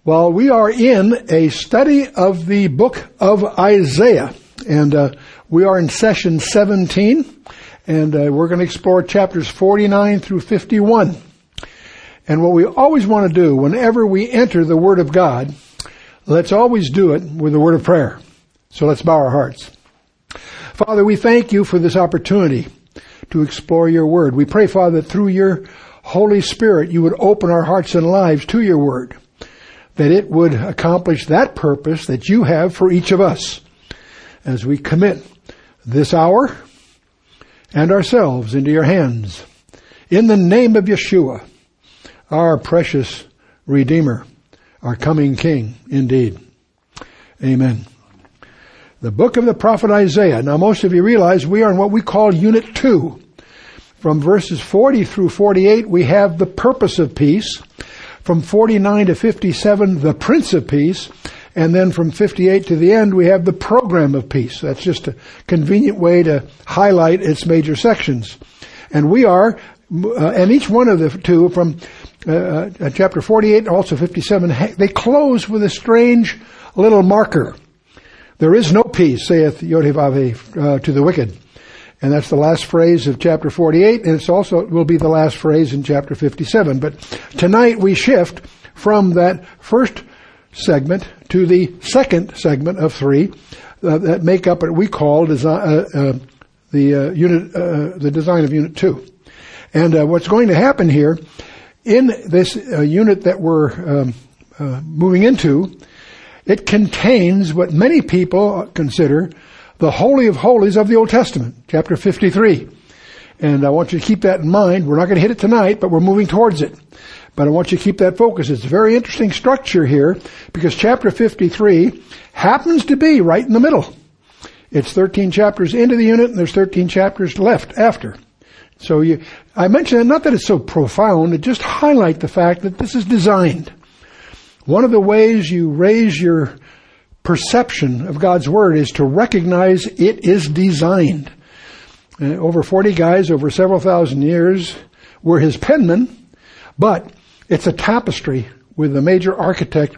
Well, we are in a study of the book of Isaiah, and we are in session 17, and we're going to explore chapters 49 through 51. And what we always want to do whenever we enter the Word of God, let's always do it with a word of prayer. So let's bow our hearts. Father, we thank you for this opportunity to explore your Word. We pray, Father, that through your Holy Spirit you would open our hearts and lives to your Word, that it would accomplish that purpose that you have for each of us as we commit this hour and ourselves into your hands. In the name of Yeshua, our precious Redeemer, our coming King, indeed. Amen. The book of the prophet Isaiah. Now, most of you realize we are in what we call Unit 2. From verses 40 through 48, we have the purpose of peace. From 49 to 57, the Prince of Peace. And then from 58 to the end, we have the program of peace. That's just a convenient way to highlight its major sections. And we are, and each one of the two from chapter 48 and also 57, they close with a strange little marker. There is no peace, saith Yod-Heh-Vav-Heh, to the wicked. And that's the last phrase of chapter 48, and it will be the last phrase in chapter 57. But tonight we shift from that first segment to the second segment of three that make up what we call the design of Unit 2. And what's going to happen here in this unit that we're moving into, it contains what many people consider the Holy of Holies of the Old Testament, chapter 53. And I want you to keep that in mind. We're not going to hit it tonight, but we're moving towards it. But I want you to keep that focus. It's a very interesting structure here because chapter 53 happens to be right in the middle. It's 13 chapters into the unit and there's 13 chapters left after. So I mention it not that it's so profound, it just highlight the fact that this is designed. One of the ways you raise your perception of God's Word is to recognize it is designed. Over 40 guys over several thousand years were his penmen, but it's a tapestry with a major architect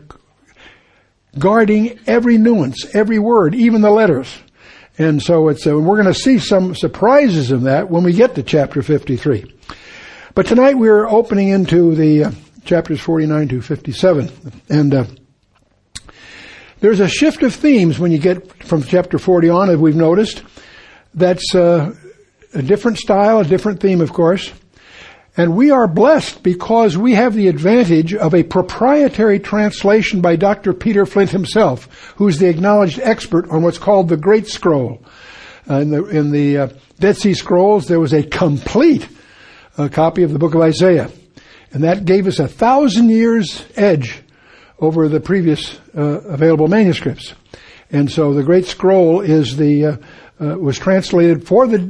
guarding every nuance, every word, even the letters. And so we're going to see some surprises in that when we get to chapter 53. But tonight we're opening into the chapters 49 to 57. And there's a shift of themes when you get from chapter 40 on, as we've noticed. That's a different style, a different theme, of course. And we are blessed because we have the advantage of a proprietary translation by Dr. Peter Flint himself, who's the acknowledged expert on what's called the Great Scroll. In the Dead Sea Scrolls, there was a complete copy of the book of Isaiah. And that gave us 1,000 years edge over the previous available manuscripts. And so the Great Scroll is was translated for the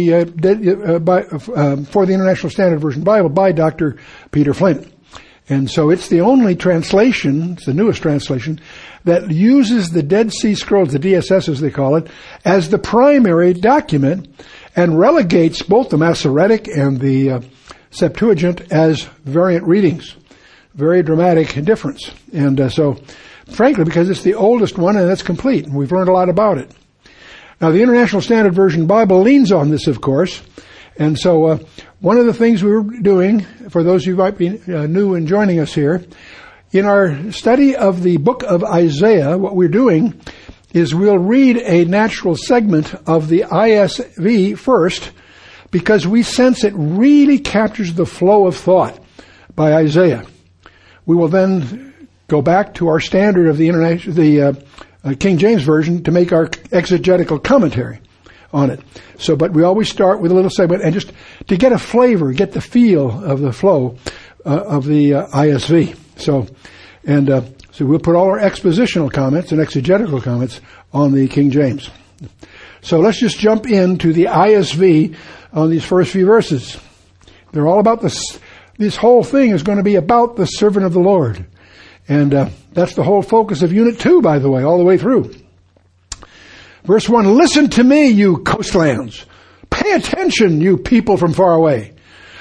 International Standard Version Bible by Dr. Peter Flint. And so it's the only translation, it's the newest translation, that uses the Dead Sea Scrolls, the DSS as they call it, as the primary document and relegates both the Masoretic and the Septuagint as variant readings. Very dramatic difference. And so, frankly, because it's the oldest one and it's complete, and we've learned a lot about it. Now, the International Standard Version Bible leans on this, of course. And so, one of the things we were doing, for those who might be new and joining us here, in our study of the book of Isaiah, what we're doing is we'll read a natural segment of the ISV first, because we sense it really captures the flow of thought by Isaiah. We will then go back to our standard of the King James Version to make our exegetical commentary on it. So, but we always start with a little segment and just to get a flavor, get the feel of the flow of the ISV. So we'll put all our expositional comments and exegetical comments on the King James. So let's just jump into the ISV on these first few verses. They're all about this whole thing is going to be about the servant of the Lord. And that's the whole focus of Unit 2, by the way, all the way through. Verse 1, listen to me, you coastlands. Pay attention, you people from far away.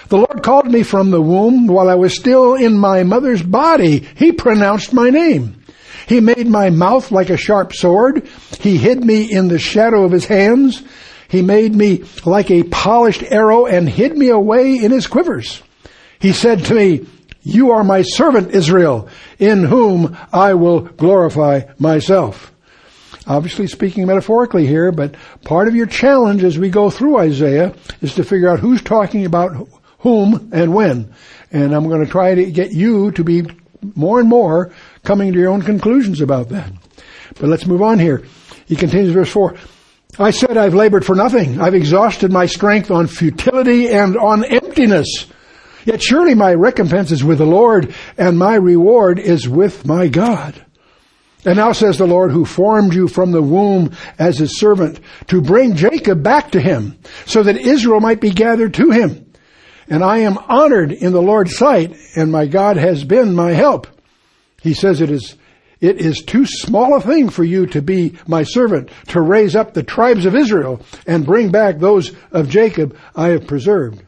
The Lord called me from the womb while I was still in my mother's body. He pronounced my name. He made my mouth like a sharp sword. He hid me in the shadow of his hands. He made me like a polished arrow and hid me away in his quivers. He said to me, you are my servant Israel, in whom I will glorify myself. Obviously speaking metaphorically here, but part of your challenge as we go through Isaiah is to figure out who's talking about whom and when. And I'm going to try to get you to be more and more coming to your own conclusions about that. But let's move on here. He continues verse 4. I said I've labored for nothing. I've exhausted my strength on futility and on emptiness. Yet surely my recompense is with the Lord, and my reward is with my God. And now says the Lord, who formed you from the womb as his servant, to bring Jacob back to him, so that Israel might be gathered to him. And I am honored in the Lord's sight, and my God has been my help. He says it is too small a thing for you to be my servant, to raise up the tribes of Israel, and bring back those of Jacob I have preserved.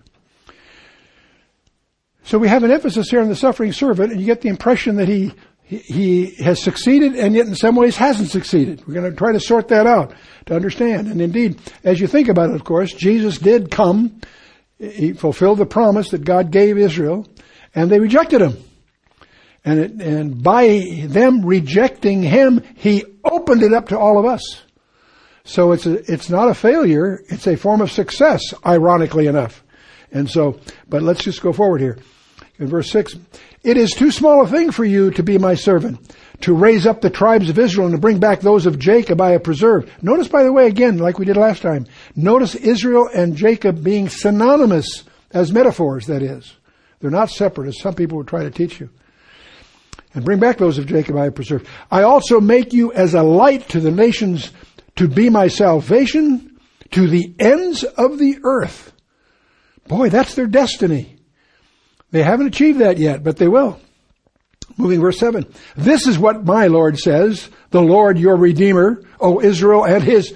So we have an emphasis here on the suffering servant, and you get the impression that he has succeeded and yet in some ways hasn't succeeded. We're going to try to sort that out to understand. And indeed, as you think about it, of course, Jesus did come. He fulfilled the promise that God gave Israel, and they rejected him. And by them rejecting him, he opened it up to all of us. So it's not a failure, it's a form of success, ironically enough. And so, but let's just go forward here. In verse 6, it is too small a thing for you to be my servant, to raise up the tribes of Israel and to bring back those of Jacob I have preserved. Notice, by the way, again, like we did last time, notice Israel and Jacob being synonymous as metaphors, that is. They're not separate, as some people would try to teach you. And bring back those of Jacob I have preserved. I also make you as a light to the nations, to be my salvation to the ends of the earth. Boy, that's their destiny. They haven't achieved that yet, but they will. Moving verse 7. This is what my Lord says, the Lord your Redeemer, O Israel and his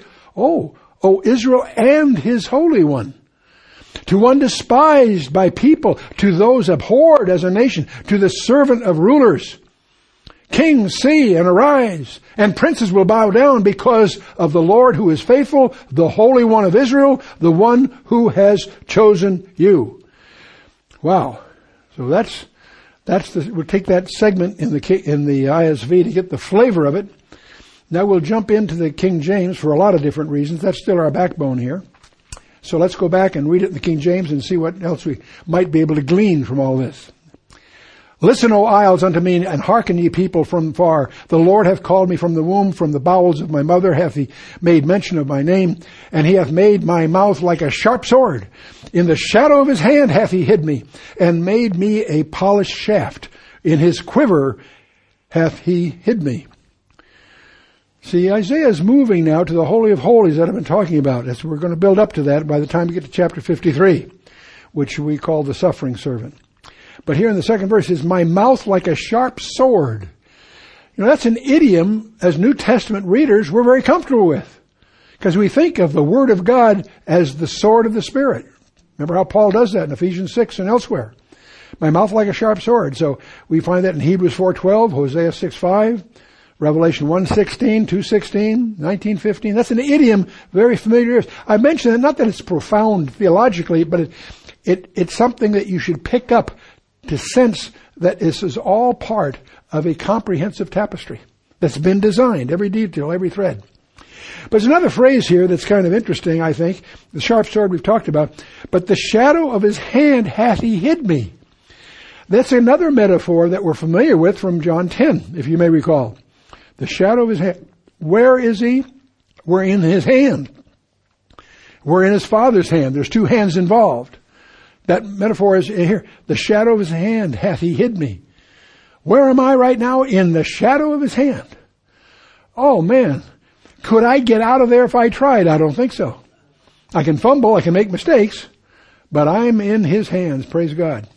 Holy One. To one despised by people, to those abhorred as a nation, to the servant of rulers. Kings, see and arise, and princes will bow down because of the Lord who is faithful, the Holy One of Israel, the one who has chosen you. Wow. So we'll take that segment in the ISV to get the flavor of it. Now we'll jump into the King James for a lot of different reasons. That's still our backbone here. So let's go back and read it in the King James and see what else we might be able to glean from all this. Listen, O isles, unto me, and hearken, ye people from far. The Lord hath called me from the womb, from the bowels of my mother hath he made mention of my name, and he hath made my mouth like a sharp sword. In the shadow of his hand hath he hid me, and made me a polished shaft. In his quiver hath he hid me. See, Isaiah is moving now to the Holy of Holies that I've been talking about. As we're going to build up to that by the time we get to chapter 53, which we call the suffering servant. But here in the second verse is my mouth like a sharp sword. You know, that's an idiom as New Testament readers we're very comfortable with. Because we think of the Word of God as the sword of the Spirit. Remember how Paul does that in Ephesians 6 and elsewhere. My mouth like a sharp sword. So we find that in Hebrews 4:12, Hosea 6:5, Revelation 1:16, 2:16, 19:15. That's an idiom very familiar. I mention it, not that it's profound theologically, but it's something that you should pick up to sense that this is all part of a comprehensive tapestry that's been designed, every detail, every thread. But there's another phrase here that's kind of interesting, I think. The sharp sword we've talked about. But the shadow of his hand hath he hid me. That's another metaphor that we're familiar with from John 10, if you may recall. The shadow of his hand. Where is he? We're in his hand. We're in his Father's hand. There's two hands involved. That metaphor is here. The shadow of his hand hath he hid me. Where am I right now? In the shadow of his hand. Oh man. Could I get out of there if I tried? I don't think so. I can fumble. I can make mistakes. But I'm in his hands. Praise God.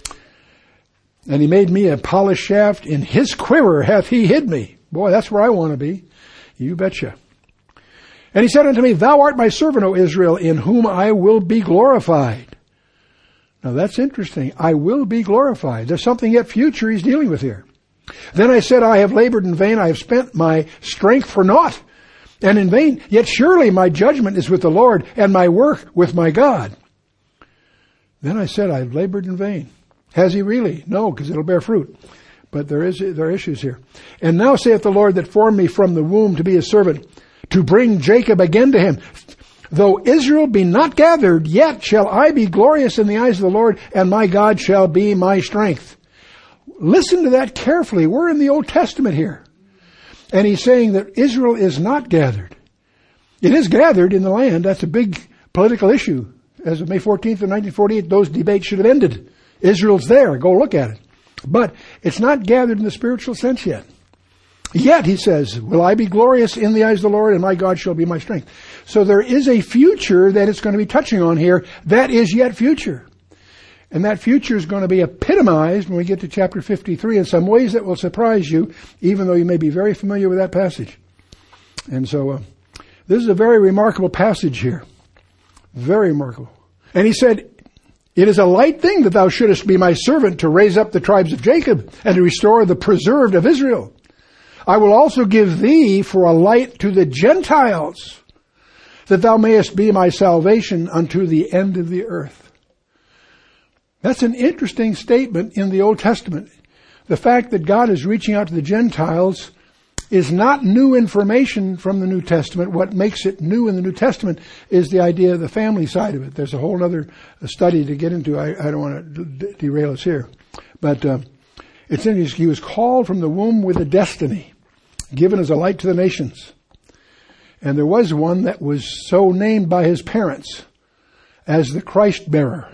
And he made me a polished shaft. In his quiver hath he hid me. Boy, that's where I want to be. You betcha. And he said unto me, Thou art my servant, O Israel, in whom I will be glorified. Now that's interesting. I will be glorified. There's something yet future he's dealing with here. Then I said, I have labored in vain. I have spent my strength for naught and in vain. Yet surely my judgment is with the Lord and my work with my God. Then I said, I've labored in vain. Has he really? No, because it'll bear fruit. But there are issues here. And now saith the Lord that formed me from the womb to be his servant, to bring Jacob again to him. Though Israel be not gathered, yet shall I be glorious in the eyes of the Lord, and my God shall be my strength. Listen to that carefully. We're in the Old Testament here. And he's saying that Israel is not gathered. It is gathered in the land. That's a big political issue. As of May 14th of 1948, those debates should have ended. Israel's there. Go look at it. But it's not gathered in the spiritual sense yet. Yet, he says, will I be glorious in the eyes of the Lord, and my God shall be my strength. So there is a future that it's going to be touching on here that is yet future. And that future is going to be epitomized when we get to chapter 53 in some ways that will surprise you, even though you may be very familiar with that passage. And so, this is a very remarkable passage here. Very remarkable. And he said, it is a light thing that thou shouldest be my servant to raise up the tribes of Jacob and to restore the preserved of Israel. I will also give thee for a light to the Gentiles, that thou mayest be my salvation unto the end of the earth. That's an interesting statement in the Old Testament. The fact that God is reaching out to the Gentiles is not new information from the New Testament. What makes it new in the New Testament is the idea of the family side of it. There's a whole other study to get into. I don't want to derail us here. But it's interesting. He was called from the womb with a destiny, given as a light to the nations. And there was one that was so named by his parents as the Christ bearer.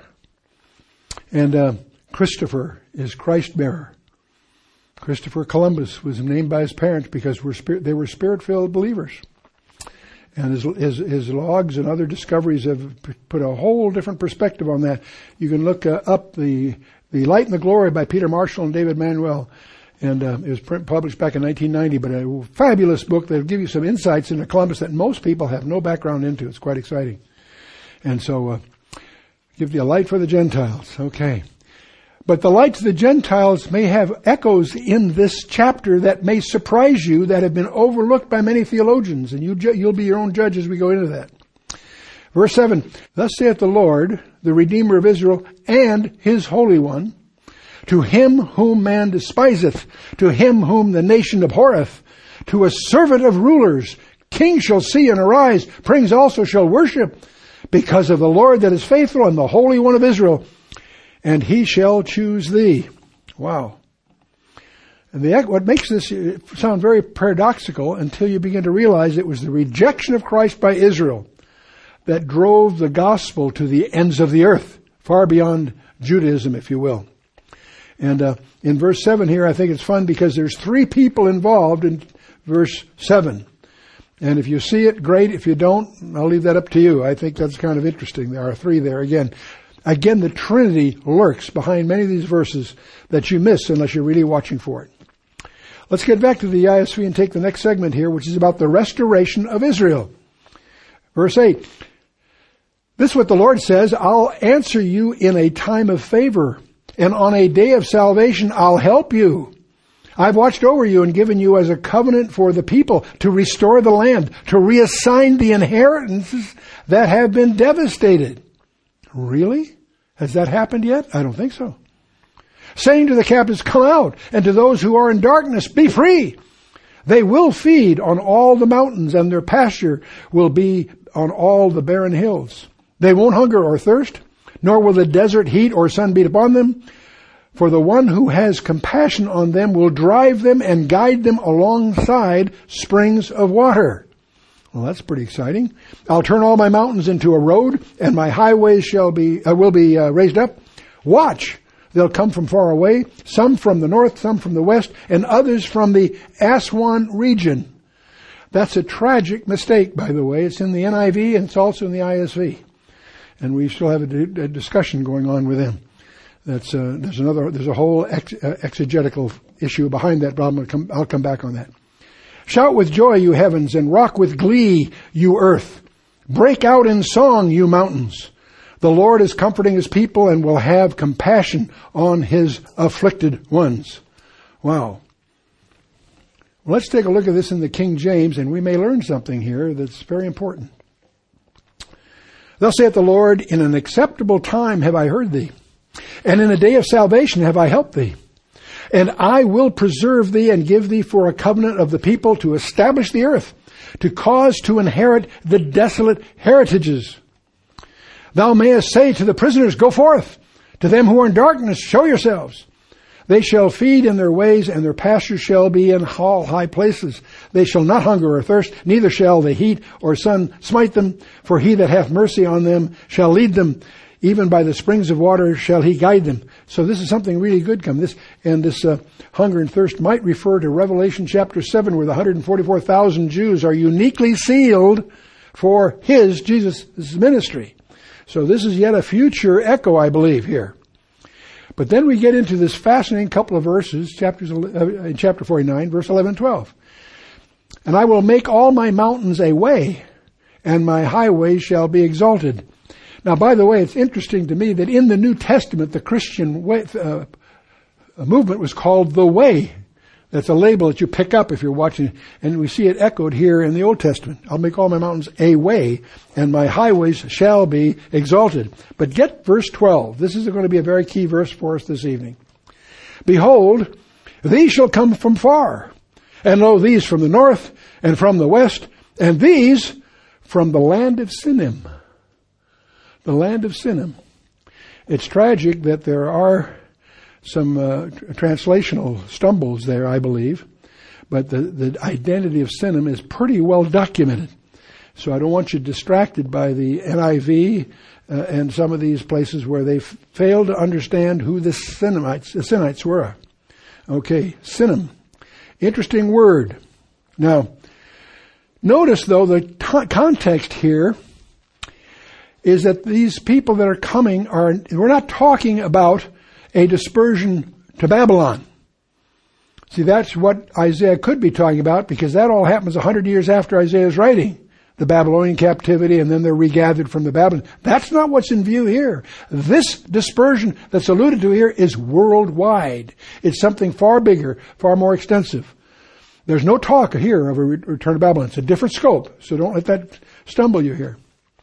And Christopher is Christ bearer. Christopher Columbus was named by his parents because they were spirit-filled believers. And his logs and other discoveries have put a whole different perspective on that. You can look up the Light and the Glory by Peter Marshall and David Manuel. And it was published back in 1990, but a fabulous book that will give you some insights into Columbus that most people have no background into. It's quite exciting. And so, give you a light for the Gentiles. Okay. But the light to the Gentiles may have echoes in this chapter that may surprise you, that have been overlooked by many theologians. And you'll be your own judge as we go into that. Verse 7, thus saith the Lord, the Redeemer of Israel, and his Holy One, to him whom man despiseth, to him whom the nation abhorreth, to a servant of rulers, kings shall see and arise, princes also shall worship, because of the Lord that is faithful and the Holy One of Israel, and he shall choose thee. Wow. And what makes this sound very paradoxical until you begin to realize it was the rejection of Christ by Israel that drove the gospel to the ends of the earth, far beyond Judaism, if you will. And in verse 7 here, I think it's fun because there's 3 people involved in verse 7. And if you see it, great. If you don't, I'll leave that up to you. I think that's kind of interesting. There are 3 there again. Again, the Trinity lurks behind many of these verses that you miss unless you're really watching for it. Let's get back to the ISV and take the next segment here, which is about the restoration of Israel. Verse 8. This is what the Lord says, I'll answer you in a time of favor, and on a day of salvation I'll help you. I've watched over you and given you as a covenant for the people to restore the land, to reassign the inheritances that have been devastated. Really? Has that happened yet? I don't think so. Saying to the captives, come out, and to those who are in darkness, be free. They will feed on all the mountains, and their pasture will be on all the barren hills. They won't hunger or thirst, nor will the desert heat or sun beat upon them. For the one who has compassion on them will drive them and guide them alongside springs of water. Well, that's pretty exciting. I'll turn all my mountains into a road, and my highways will be raised up. Watch, they'll come from far away, some from the north, some from the west, and others from the Aswan region. That's a tragic mistake, by the way. It's in the NIV and it's also in the ISV. And we still have a discussion going on with them. There's a whole exegetical issue behind that problem. I'll come back on that. Shout with joy, you heavens, and rock with glee, you earth. Break out in song, you mountains. The Lord is comforting his people and will have compassion on his afflicted ones. Wow. Well, let's take a look at this in the King James, and we may learn something here that's very important. Thus saith the Lord, in an acceptable time have I heard thee, and in a day of salvation have I helped thee. And I will preserve thee and give thee for a covenant of the people to establish the earth, to cause to inherit the desolate heritages. Thou mayest say to the prisoners, go forth. To them who are in darkness, show yourselves. They shall feed in their ways, and their pastures shall be in all high places. They shall not hunger or thirst, neither shall the heat or sun smite them. For he that hath mercy on them shall lead them. Even by the springs of water shall he guide them. So this is something really good come. This hunger and thirst might refer to Revelation chapter 7, where the 144,000 Jews are uniquely sealed for Jesus' ministry. So this is yet a future echo, I believe, here. But then we get into this fascinating couple of verses, in chapter 49, verse 11 and 12. And I will make all my mountains a way, and my highways shall be exalted. Now, by the way, it's interesting to me that in the New Testament, the Christian movement was called the Way. That's a label that you pick up if you're watching, and we see it echoed here in the Old Testament. I'll make all my mountains a way, and my highways shall be exalted. But get verse 12. This is going to be a very key verse for us this evening. Behold, these shall come from far, and lo, these from the north, and from the west, and these from the land of Sinim. The land of Sinim. It's tragic that there are some translational stumbles there, I believe. But the identity of Sinim is pretty well documented. So I don't want you distracted by the NIV and some of these places where they failed to understand who the Sinites were. Okay, Sinim. Interesting word. Now, notice though the context here is that these people that are coming we're not talking about a dispersion to Babylon. See, that's what Isaiah could be talking about, because that all happens 100 years after Isaiah's writing. The Babylonian captivity, and then they're regathered from the Babylon. That's not what's in view here. This dispersion that's alluded to here is worldwide. It's something far bigger, far more extensive. There's no talk here of a return to Babylon. It's a different scope, so don't let that stumble you here.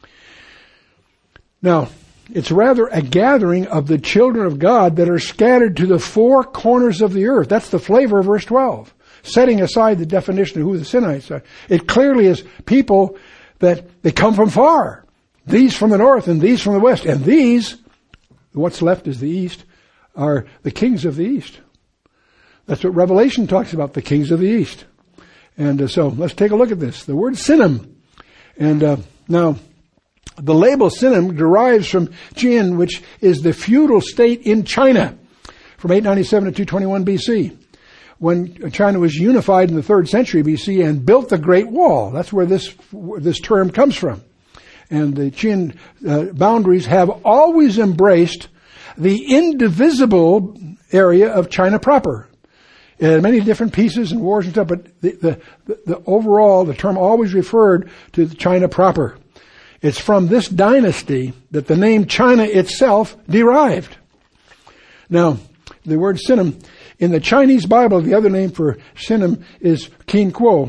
Now, it's rather a gathering of the children of God that are scattered to the four corners of the earth. That's the flavor of verse 12. Setting aside the definition of who the Sinites are. It clearly is people that they come from far. These from the north and these from the west. And these, what's left is the east, are the kings of the east. That's what Revelation talks about, the kings of the east. And so let's take a look at this. The word Sinim. And now, the label Sinim derives from Jin, which is the feudal state in China from 897 to 221 BC, when China was unified in the 3rd century BC and built the Great Wall. That's where this term comes from. And the Qin boundaries have always embraced the indivisible area of China proper. It had many different pieces and wars and stuff, but the overall, the term always referred to China proper. It's from this dynasty that the name China itself derived. Now, the word Sinim, in the Chinese Bible, the other name for Sinim is Qin Kuo.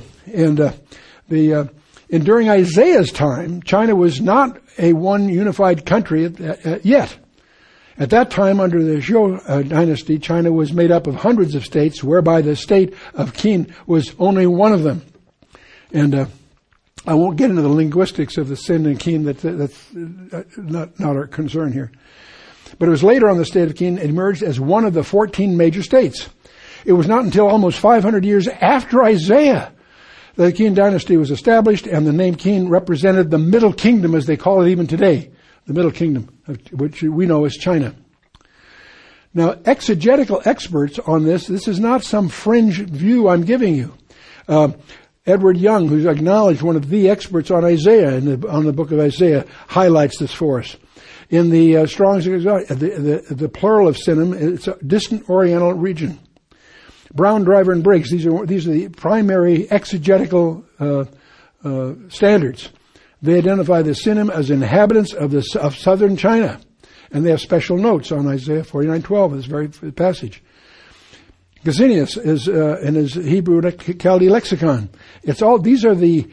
And during Isaiah's time, China was not a one unified country yet. At that time, under the Zhou dynasty, China was made up of hundreds of states, whereby the state of Qin was only one of them. And I won't get into the linguistics of the Sin and Qin. That's not our concern here. But it was later on the state of Qin emerged as one of the 14 major states. It was not until almost 500 years after Isaiah that the Qin dynasty was established, and the name Qin represented the Middle Kingdom, as they call it even today. The Middle Kingdom, which we know as China. Now, exegetical experts on this is not some fringe view I'm giving you. Edward Young, who's acknowledged one of the experts on Isaiah, on the book of Isaiah, highlights this for us. In the Strong's, the plural of Sinim, it's a distant Oriental region. Brown, Driver, and Briggs, these are the primary exegetical standards. They identify the Sinim as inhabitants of southern China. And they have special notes on Isaiah 49:12, this very passage. Gesenius is in his Hebrew Chaldee lexicon. These are the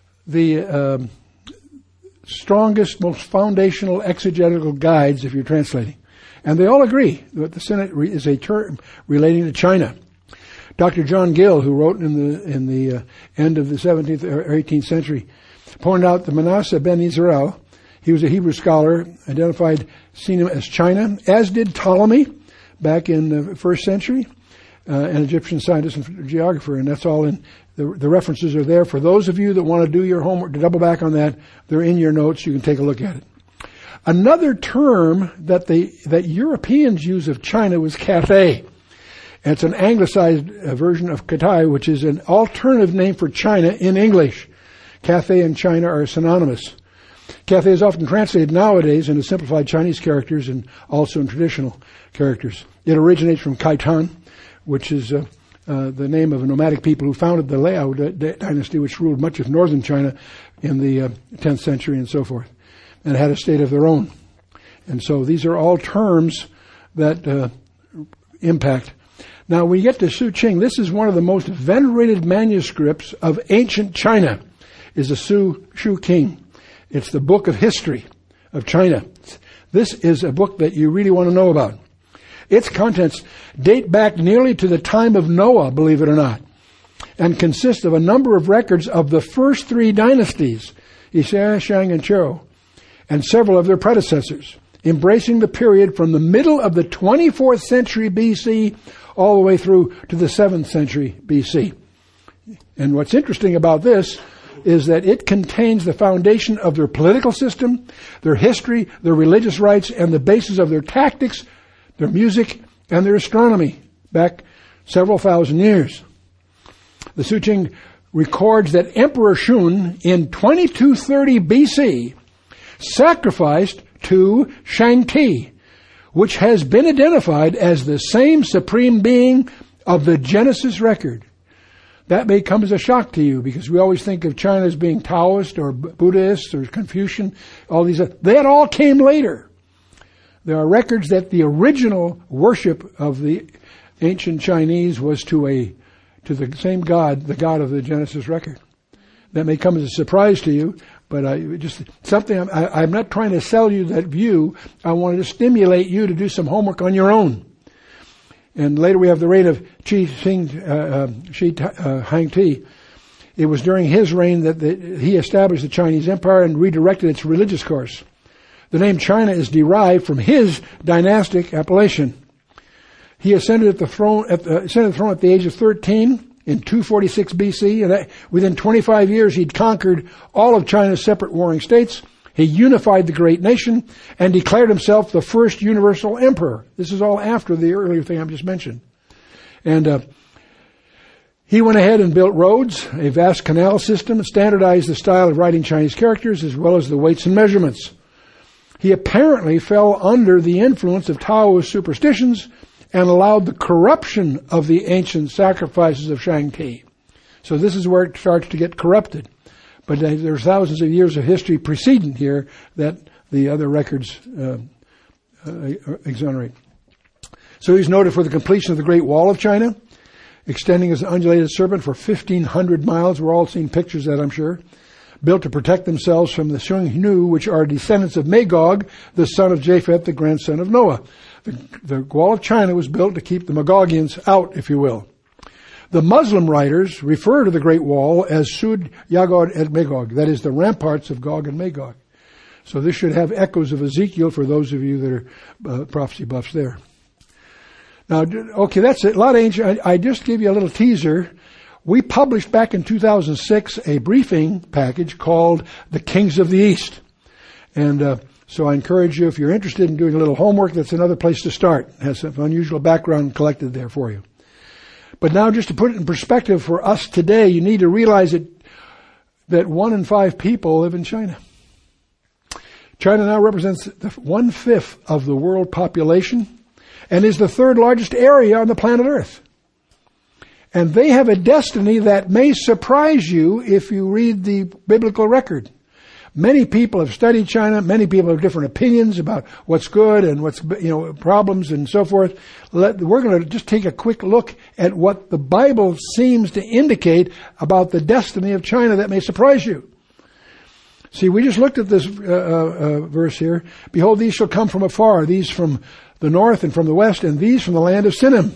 strongest, most foundational exegetical guides if you're translating. And they all agree that the Sinnet is a term relating to China. Dr. John Gill, who wrote in the end of the 17th or 18th century, pointed out that Manasseh ben Israel, he was a Hebrew scholar, identified Sinim as China, as did Ptolemy back in the 1st century, an Egyptian scientist and geographer, and that's all in the references are there. For those of you that want to do your homework, to double back on that, they're in your notes. You can take a look at it. Another term that Europeans use of China was Cathay. And it's an anglicized version of Katai, which is an alternative name for China in English. Cathay and China are synonymous. Cathay is often translated nowadays into simplified Chinese characters and also in traditional characters. It originates from Khitan, which is the name of a nomadic people who founded the Liao dynasty, which ruled much of northern China in the 10th century and so forth, and had a state of their own. And so these are all terms that impact. Now, when you get to Su Qing, this is one of the most venerated manuscripts of ancient China, is the Su Qing. It's the book of history of China. This is a book that you really want to know about. Its contents date back nearly to the time of Noah, believe it or not, and consist of a number of records of the first 3 dynasties, Xia, Shang, and Zhou, and several of their predecessors, embracing the period from the middle of the 24th century BC all the way through to the 7th century BC. And what's interesting about this is that it contains the foundation of their political system, their history, their religious rites, and the basis of their tactics, their music, and their astronomy back several thousand years. The Su Qing records that Emperor Shun in 2230 BC sacrificed to Shang-Ti, which has been identified as the same supreme being of the Genesis record. That may come as a shock to you because we always think of China as being Taoist or Buddhist or Confucian, all these. That all came later. There are records that the original worship of the ancient Chinese was to the same God, the God of the Genesis record. That may come as a surprise to you, but I'm not trying to sell you that view. I wanted to stimulate you to do some homework on your own. And later we have the reign of Shi Hangti. It was during his reign that he established the Chinese Empire and redirected its religious course. The name China is derived from his dynastic appellation. He ascended the throne at the age of 13 in 246 BC, and within 25 years he'd conquered all of China's separate warring states. He unified the great nation and declared himself the first universal emperor. This is all after the earlier thing I've just mentioned. And he went ahead and built roads, a vast canal system, and standardized the style of writing Chinese characters as well as the weights and measurements. He apparently fell under the influence of Taoist superstitions and allowed the corruption of the ancient sacrifices of Shang-Ti. So this is where it starts to get corrupted. But there's thousands of years of history preceding here that the other records exonerate. So he's noted for the completion of the Great Wall of China, extending as an undulated serpent for 1,500 miles. We're all seeing pictures of that, I'm sure. Built to protect themselves from the Xiongnu, which are descendants of Magog, the son of Japheth, the grandson of Noah. The Wall of China was built to keep the Magogians out, if you will. The Muslim writers refer to the Great Wall as Sud Yagod et Magog, that is the ramparts of Gog and Magog. So this should have echoes of Ezekiel for those of you that are prophecy buffs there. Now, okay, that's it. A lot of ancient. I just gave you a little teaser. We published back in 2006 a briefing package called The Kings of the East. And so I encourage you, if you're interested in doing a little homework, that's another place to start. It has some unusual background collected there for you. But now just to put it in perspective for us today, you need to realize that 1 in 5 people live in China. China now represents 1/5 of the world population and is the 3rd largest area on the planet Earth. And they have a destiny that may surprise you if you read the biblical record. Many people have studied China. Many people have different opinions about what's good and what's, problems and so forth. We're going to just take a quick look at what the Bible seems to indicate about the destiny of China that may surprise you. See, we just looked at this verse here. Behold, these shall come from afar, these from the north and from the west, and these from the land of Sinim.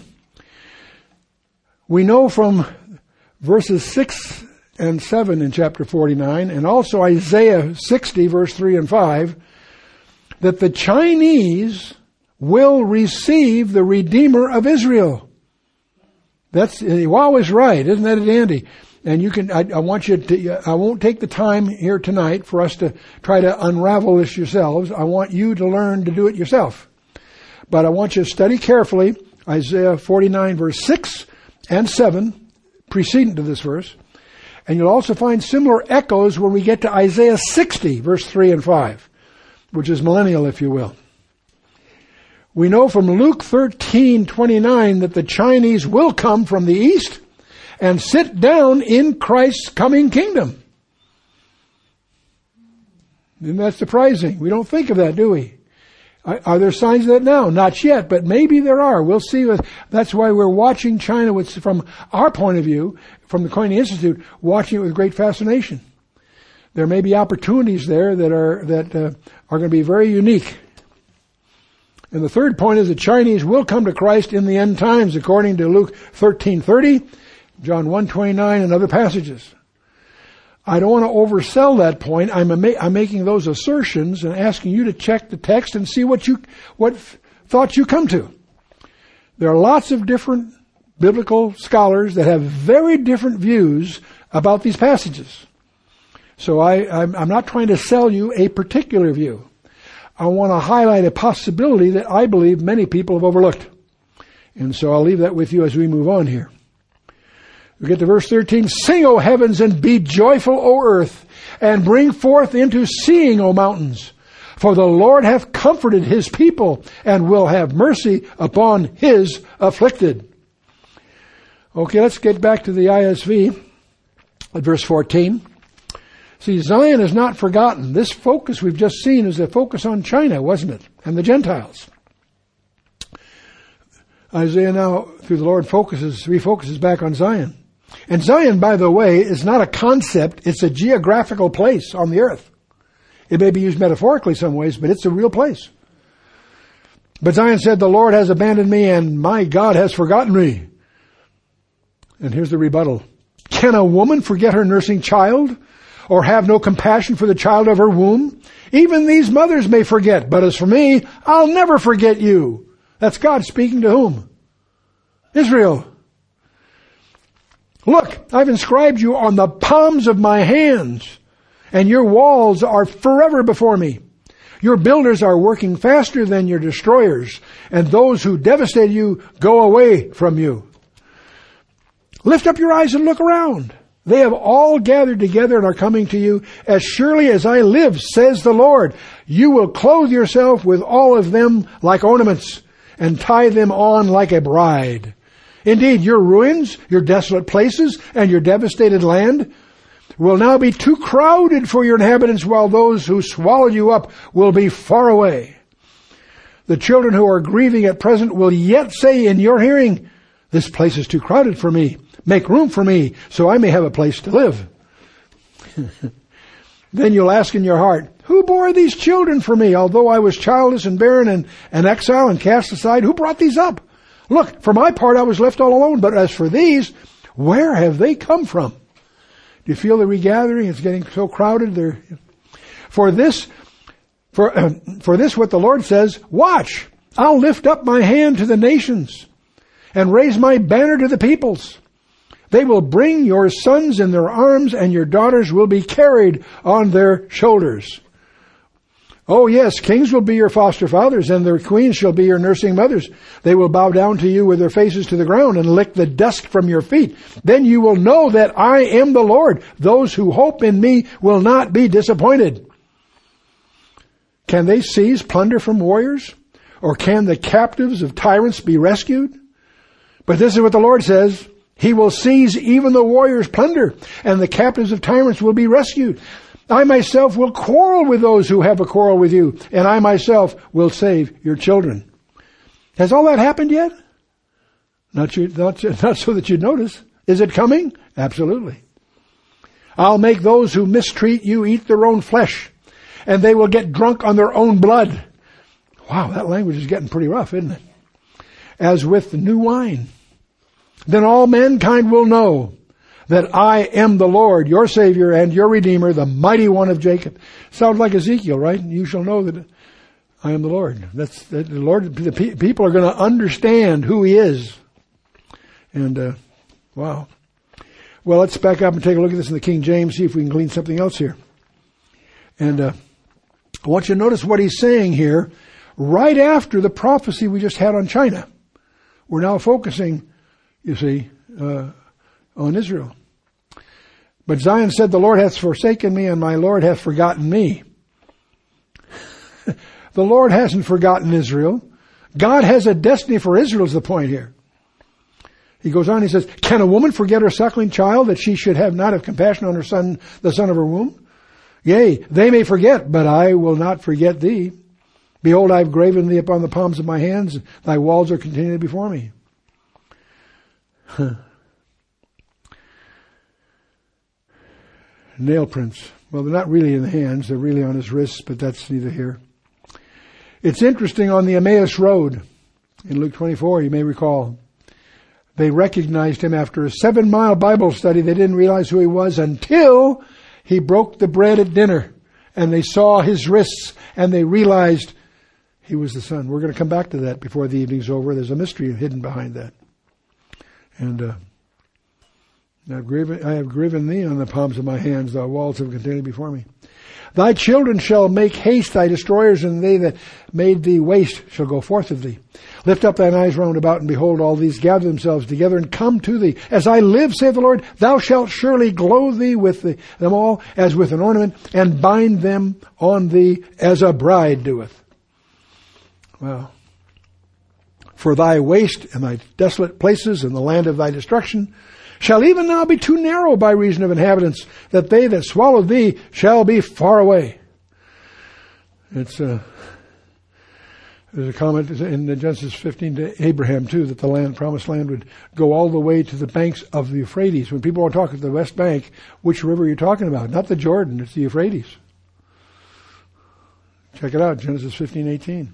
We know from verses 6 and 7 in chapter 49, and also Isaiah 60, verse 3 and 5, that the Chinese will receive the Redeemer of Israel. Wow is right, isn't that dandy? And you can, I want you to, I won't take the time here tonight for us to try to unravel this yourselves. I want you to learn to do it yourself. But I want you to study carefully Isaiah 49, verse 6 and 7, preceding to this verse. And you'll also find similar echoes when we get to Isaiah 60, verse 3 and 5, which is millennial, if you will. We know from Luke 13:29 that the Chinese will come from the east and sit down in Christ's coming kingdom. Isn't that surprising? We don't think of that, do we? Are there signs of that now? Not yet, but maybe there are. We'll see. That's why we're watching China from our point of view, from the Koine Institute, watching it with great fascination. There may be opportunities there that are going to be very unique. And the third point is the Chinese will come to Christ in the end times, according to Luke 13:30, John 1:29, and other passages. I don't want to oversell that point. I'm making those assertions and asking you to check the text and see what thoughts you come to. There are lots of different biblical scholars that have very different views about these passages. So I'm not trying to sell you a particular view. I want to highlight a possibility that I believe many people have overlooked. And so I'll leave that with you as we move on here. We get to verse 13. Sing, O heavens, and be joyful, O earth, and bring forth into seeing, O mountains. For the Lord hath comforted his people, and will have mercy upon his afflicted. Okay, let's get back to the ISV at verse 14. See, Zion is not forgotten. This focus we've just seen is a focus on China, wasn't it? And the Gentiles. Isaiah now, through the Lord, refocuses back on Zion. And Zion, by the way, is not a concept. It's a geographical place on the earth. It may be used metaphorically some ways, but it's a real place. But Zion said, the Lord has abandoned me, and my God has forgotten me. And here's the rebuttal. Can a woman forget her nursing child, or have no compassion for the child of her womb? Even these mothers may forget, but as for me, I'll never forget you. That's God speaking to whom? Israel. Look, I've inscribed you on the palms of my hands, and your walls are forever before me. Your builders are working faster than your destroyers, and those who devastate you go away from you. Lift up your eyes and look around. They have all gathered together and are coming to you. As surely as I live, says the Lord, you will clothe yourself with all of them like ornaments, and tie them on like a bride. Indeed, your ruins, your desolate places, and your devastated land will now be too crowded for your inhabitants, while those who swallowed you up will be far away. The children who are grieving at present will yet say in your hearing, this place is too crowded for me. Make room for me, so I may have a place to live. Then you'll ask in your heart, who bore these children for me, although I was childless and barren and an exile and cast aside? Who brought these up? Look, for my part I was left all alone, but as for these, where have they come from? Do you feel the regathering? It's getting so crowded. For this what the Lord says, watch, I'll lift up my hand to the nations and raise my banner to the peoples. They will bring your sons in their arms, and your daughters will be carried on their shoulders. Oh yes, kings will be your foster fathers, and their queens shall be your nursing mothers. They will bow down to you with their faces to the ground and lick the dust from your feet. Then you will know that I am the Lord. Those who hope in me will not be disappointed. Can they seize plunder from warriors? Or can the captives of tyrants be rescued? But this is what the Lord says. He will seize even the warriors' plunder, and the captives of tyrants will be rescued. I myself will quarrel with those who have a quarrel with you, and I myself will save your children. Has all that happened yet? Not so that you'd notice. Is it coming? Absolutely. I'll make those who mistreat you eat their own flesh, and they will get drunk on their own blood. Wow, that language is getting pretty rough, isn't it? As with new wine. Then all mankind will know that I am the Lord, your Savior and your Redeemer, the mighty one of Jacob. Sounds like Ezekiel, right? You shall know that I am the Lord. The Lord. The people are going to understand who He is. And, wow. Well, let's back up and take a look at this in the King James, see if we can glean something else here. And I want you to notice what he's saying here right after the prophecy we just had on China. We're now focusing, you see, on Israel. But Zion said, the Lord hath forsaken me, and my Lord hath forgotten me. The Lord hasn't forgotten Israel. God has a destiny for Israel is the point here. He goes on, he says, can a woman forget her suckling child, that she should have not have compassion on her son, the son of her womb? Yea, they may forget, but I will not forget thee. Behold, I have graven thee upon the palms of my hands. Thy walls are continually before me. Nail prints. Well, they're not really in the hands. They're really on his wrists, but that's neither here. It's interesting, on the Emmaus Road in Luke 24, you may recall, they recognized him after a 7-mile Bible study. They didn't realize who he was until he broke the bread at dinner, and they saw his wrists, and they realized he was the Son. We're going to come back to that before the evening's over. There's a mystery hidden behind that. And I have graven thee on the palms of my hands. Thy walls have continued before me. Thy children shall make haste, thy destroyers, and they that made thee waste shall go forth of thee. Lift up thine eyes round about, and behold, all these gather themselves together and come to thee. As I live, saith the Lord, thou shalt surely clothe thee with them all as with an ornament, and bind them on thee as a bride doeth. Wow. For thy waste and thy desolate places and the land of thy destruction shall even now be too narrow by reason of inhabitants, that they that swallowed thee shall be far away. There's a comment in Genesis 15 to Abraham too, that the promised land would go all the way to the banks of the Euphrates. When people are talking the West Bank, which river are you talking about? Not the Jordan, it's the Euphrates. Check it out, Genesis 15:18.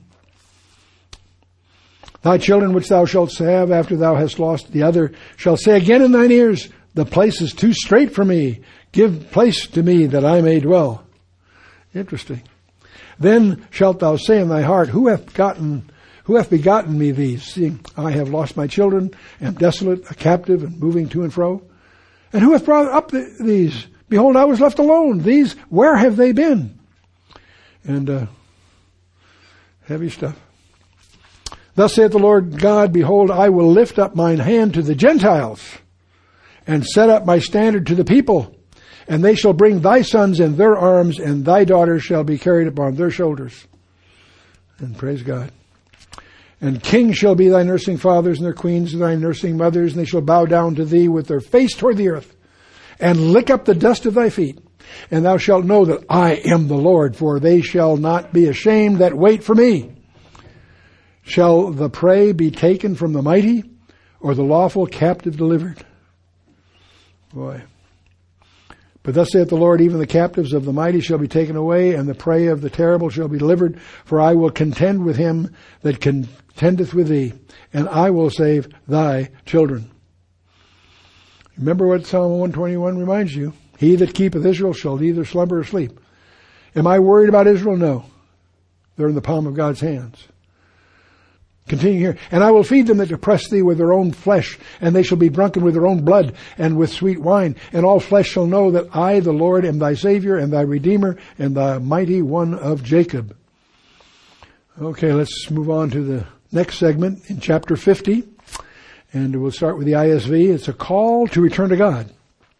Thy children which thou shalt have after thou hast lost the other shall say again in thine ears, the place is too strait for me. Give place to me that I may dwell. Interesting. Then shalt thou say in thy heart, who hath begotten me these? Seeing I have lost my children, am desolate, a captive, and moving to and fro. And who hath brought up these? Behold, I was left alone. These, where have they been? And heavy stuff. Thus saith the Lord God, behold, I will lift up mine hand to the Gentiles, and set up my standard to the people. And they shall bring thy sons in their arms, and thy daughters shall be carried upon their shoulders. And praise God. And kings shall be thy nursing fathers, and their queens thy nursing mothers, and they shall bow down to thee with their face toward the earth, and lick up the dust of thy feet. And thou shalt know that I am the Lord, for they shall not be ashamed that wait for me. Shall the prey be taken from the mighty, or the lawful captive delivered? Boy. But thus saith the Lord, even the captives of the mighty shall be taken away, and the prey of the terrible shall be delivered. For I will contend with him that contendeth with thee, and I will save thy children. Remember what Psalm 121 reminds you. He that keepeth Israel shall neither slumber or sleep. Am I worried about Israel? No. They're in the palm of God's hands. Continue here. And I will feed them that oppress thee with their own flesh, and they shall be drunken with their own blood, and with sweet wine. And all flesh shall know that I, the Lord, am thy Savior, and thy Redeemer, and the mighty one of Jacob. Okay, let's move on to the next segment in chapter 50. And we'll start with the ISV. It's a call to return to God.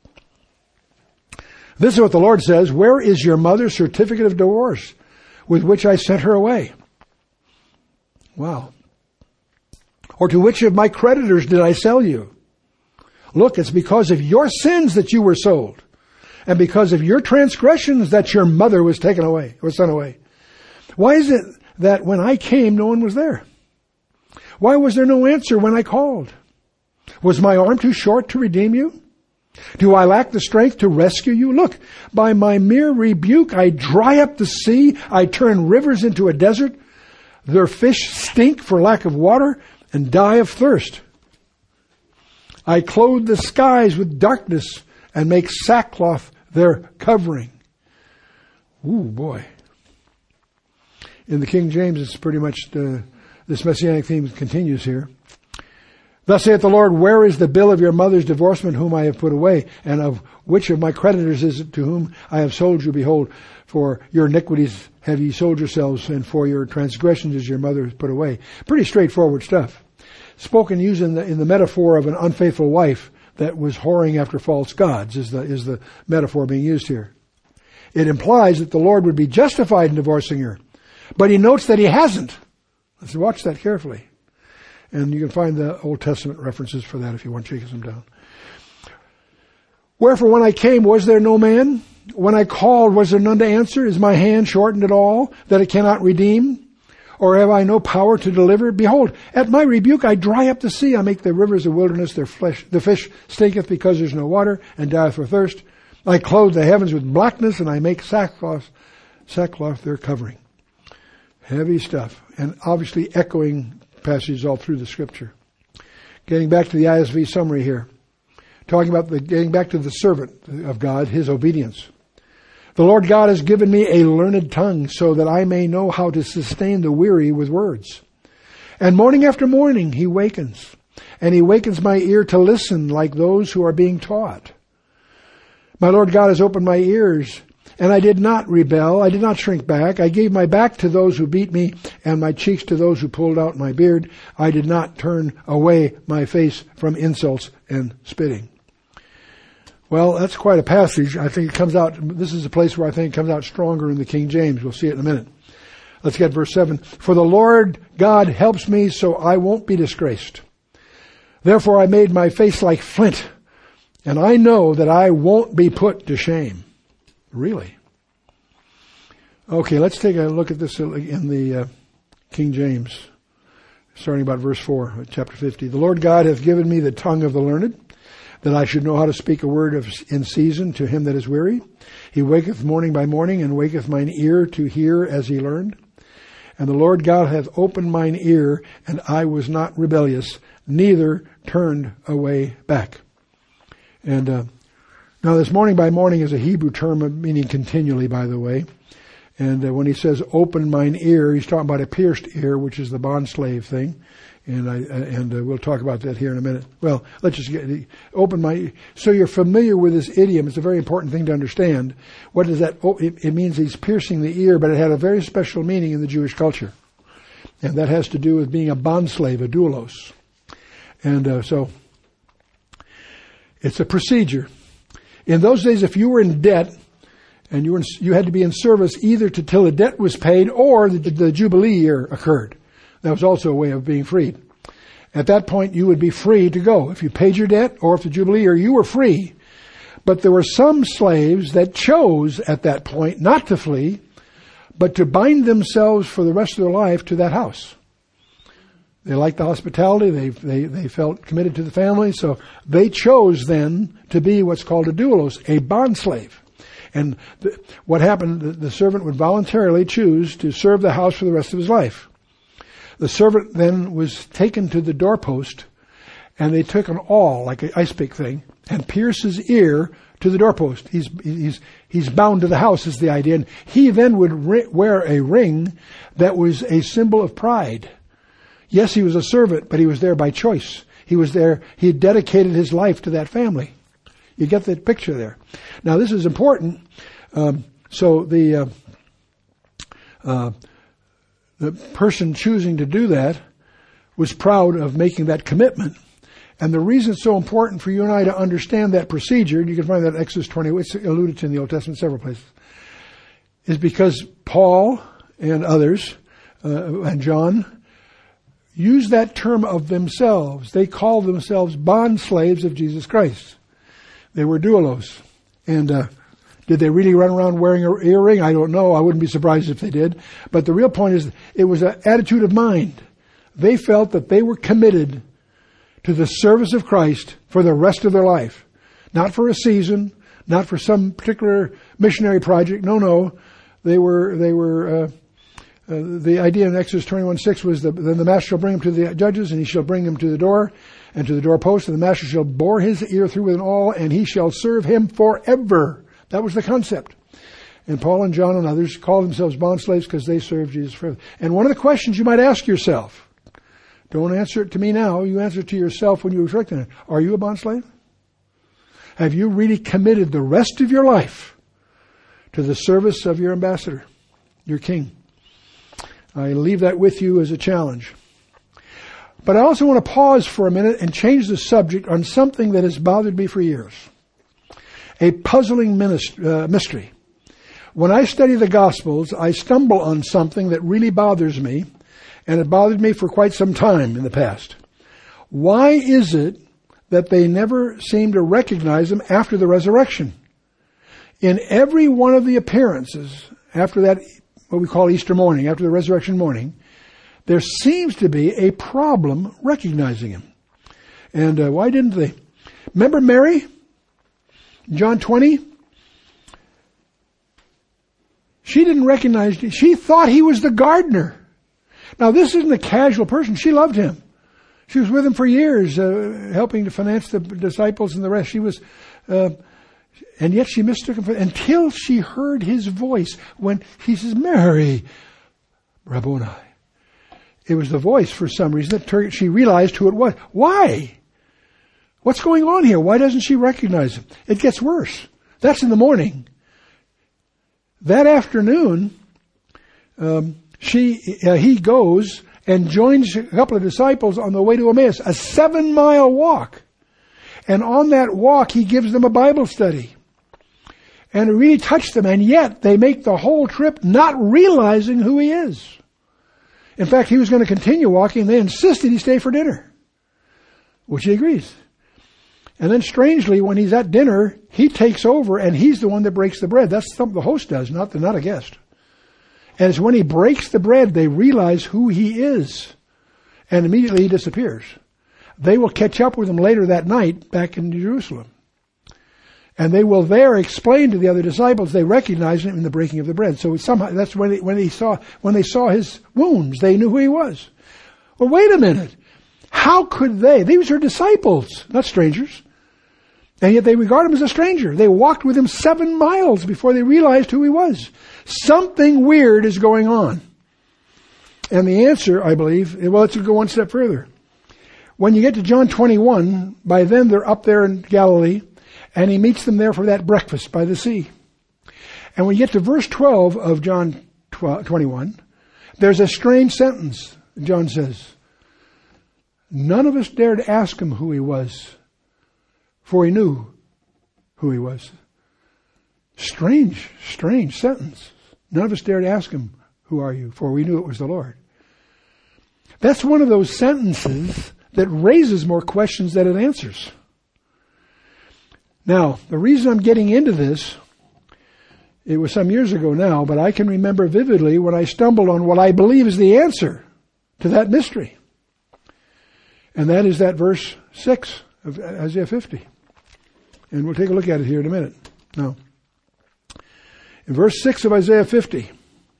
This is what the Lord says, where is your mother's certificate of divorce, with which I sent her away? Wow. Or to which of my creditors did I sell you? Look, it's because of your sins that you were sold. And because of your transgressions that your mother was taken away, or sent away. Why is it that when I came, no one was there? Why was there no answer when I called? Was my arm too short to redeem you? Do I lack the strength to rescue you? Look, by my mere rebuke, I dry up the sea. I turn rivers into a desert. Their fish stink for lack of water and die of thirst. I clothe the skies with darkness and make sackcloth their covering. Ooh, boy. In the King James, it's pretty much this messianic theme continues here. Thus saith the Lord, where is the bill of your mother's divorcement whom I have put away? And of which of my creditors is it to whom I have sold you? Behold, for your iniquities have ye sold yourselves, and for your transgressions is your mother put away. Pretty straightforward stuff. Spoken using in the metaphor of an unfaithful wife that was whoring after false gods is the metaphor being used here. It implies that the Lord would be justified in divorcing her. But he notes that he hasn't. Let's watch that carefully. And you can find the Old Testament references for that if you want to chase them down. Wherefore when I came, was there no man? When I called, was there none to answer? Is my hand shortened at all, that it cannot redeem? Or have I no power to deliver? Behold, at my rebuke I dry up the sea. I make the rivers a wilderness. The fish stinketh because there's no water, and dieth for thirst. I clothe the heavens with blackness, and I make sackcloth their covering. Heavy stuff. And obviously echoing passages all through the Scripture. Getting back to the ISV summary here. Talking about getting back to the servant of God, his obedience. The Lord God has given me a learned tongue so that I may know how to sustain the weary with words. And morning after morning he wakens. And he wakens my ear to listen like those who are being taught. My Lord God has opened my ears, and I did not rebel. I did not shrink back. I gave my back to those who beat me, and my cheeks to those who pulled out my beard. I did not turn away my face from insults and spitting. Well, that's quite a passage. I think it comes out, this is a place where I think it comes out stronger in the King James. We'll see it in a minute. Let's get verse 7. For the Lord God helps me, so I won't be disgraced. Therefore I made my face like flint, and I know that I won't be put to shame. Really? Okay, let's take a look at this in the King James, starting about verse 4, chapter 50. The Lord God hath given me the tongue of the learned, that I should know how to speak a word in season to him that is weary. He waketh morning by morning, and waketh mine ear to hear as he learned. And the Lord God hath opened mine ear, and I was not rebellious, neither turned away back. And now this morning by morning is a Hebrew term meaning continually, by the way. And when he says open mine ear, he's talking about a pierced ear, which is the bondslave thing. And we'll talk about that here in a minute. Well, let's just open my. So you're familiar with this idiom. It's a very important thing to understand. What does that? It means he's piercing the ear, but it had a very special meaning in the Jewish culture, and that has to do with being a bondslave, a doulos. And so it's a procedure. In those days, if you were in debt and you had to be in service either till the debt was paid or the Jubilee year occurred. That was also a way of being freed. At that point, you would be free to go. If you paid your debt or if the Jubilee year, you were free. But there were some slaves that chose at that point not to flee, but to bind themselves for the rest of their life to that house. They liked the hospitality. They felt committed to the family. So they chose then to be what's called a doulos, a bondslave. And what happened, the servant would voluntarily choose to serve the house for the rest of his life. The servant then was taken to the doorpost, and they took an awl, like an ice pick thing, and pierced his ear to the doorpost. He's bound to the house is the idea. And he then would wear a ring that was a symbol of pride. Yes, he was a servant, but he was there by choice. He was there, he had dedicated his life to that family. You get the picture there. Now this is important. So the person choosing to do that was proud of making that commitment. And the reason it's so important for you and I to understand that procedure, and you can find that in Exodus 20, it's alluded to in the Old Testament several places, is because Paul and others, and John, use that term of themselves. They call themselves bond slaves of Jesus Christ. They were doulos. And Did they really run around wearing an earring? I don't know. I wouldn't be surprised if they did. But the real point is, it was an attitude of mind. They felt that they were committed to the service of Christ for the rest of their life. Not for a season, not for some particular missionary project. No. The idea in Exodus 21:6 was that then the master shall bring him to the judges, and he shall bring him to the door and to the doorpost, and the master shall bore his ear through with an awl, and he shall serve him forever. That was the concept. And Paul and John and others called themselves bondslaves because they served Jesus forever. And one of the questions you might ask yourself, don't answer it to me now, you answer it to yourself when you reflect on it. Are you a bondslave? Have you really committed the rest of your life to the service of your ambassador, your king? I leave that with you as a challenge. But I also want to pause for a minute and change the subject on something that has bothered me for years. A puzzling mystery. When I study the Gospels, I stumble on something that really bothers me, and it bothered me for quite some time in the past. Why is it that they never seem to recognize him after the resurrection? In every one of the appearances after that, what we call Easter morning, after the resurrection morning, there seems to be a problem recognizing him. And why didn't they? Remember Mary? John 20? She didn't recognize him. She thought he was the gardener. Now this isn't a casual person. She loved him. She was with him for years, helping to finance the disciples and the rest. She was, and yet she mistook him until she heard his voice when he says, Mary, Rabboni. It was the voice for some reason that she realized who it was. Why? What's going on here? Why doesn't she recognize him? It gets worse. That's in the morning. That afternoon, he goes and joins a couple of disciples on the way to Emmaus, a 7-mile walk. And on that walk, he gives them a Bible study. And it really touched them, and yet they make the whole trip not realizing who he is. In fact, he was going to continue walking, and they insisted he stay for dinner, which he agrees. And then strangely, when he's at dinner, he takes over, and he's the one that breaks the bread. That's something the host does, not a guest. And it's when he breaks the bread, they realize who he is. And immediately he disappears. They will catch up with him later that night back in Jerusalem. And they will there explain to the other disciples they recognize him in the breaking of the bread. So somehow that's when they saw his wounds, they knew who he was. Well, wait a minute. How could they? These are disciples, not strangers. And yet they regard him as a stranger. They walked with him 7 miles before they realized who he was. Something weird is going on. And the answer, I believe, well, let's go one step further. When you get to John 21, by then they're up there in Galilee, and he meets them there for that breakfast by the sea. And when you get to verse 12 of John 21, there's a strange sentence. John says, none of us dared ask him who he was, for he knew who he was. Strange sentence. None of us dared ask him, who are you? For we knew it was the Lord. That's one of those sentences that raises more questions than it answers. Now, the reason I'm getting into this, it was some years ago now, but I can remember vividly when I stumbled on what I believe is the answer to that mystery. And that is that verse 6 of Isaiah 50. And we'll take a look at it here in a minute. Now, in verse 6 of Isaiah 50,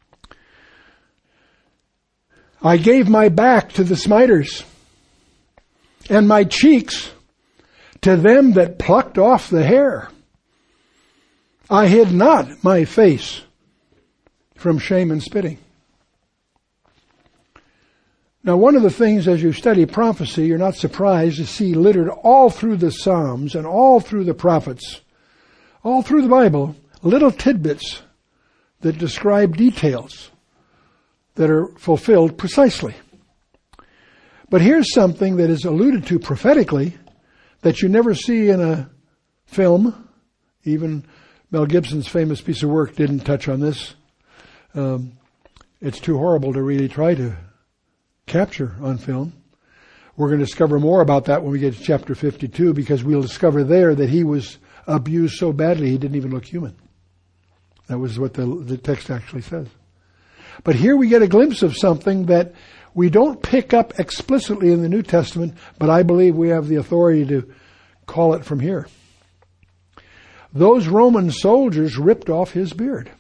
I gave my back to the smiters, and my cheeks to them that plucked off the hair. I hid not my face from shame and spitting. Now, one of the things as you study prophecy, you're not surprised to see littered all through the Psalms and all through the prophets, all through the Bible, little tidbits that describe details that are fulfilled precisely. But here's something that is alluded to prophetically that you never see in a film. Even Mel Gibson's famous piece of work didn't touch on this. It's too horrible to really try to capture on film. We're going to discover more about that when we get to chapter 52, because we'll discover there that he was abused so badly he didn't even look human. That was what the text actually says. But here we get a glimpse of something that we don't pick up explicitly in the New Testament, but I believe we have the authority to call it from here. Those Roman soldiers ripped off his beard.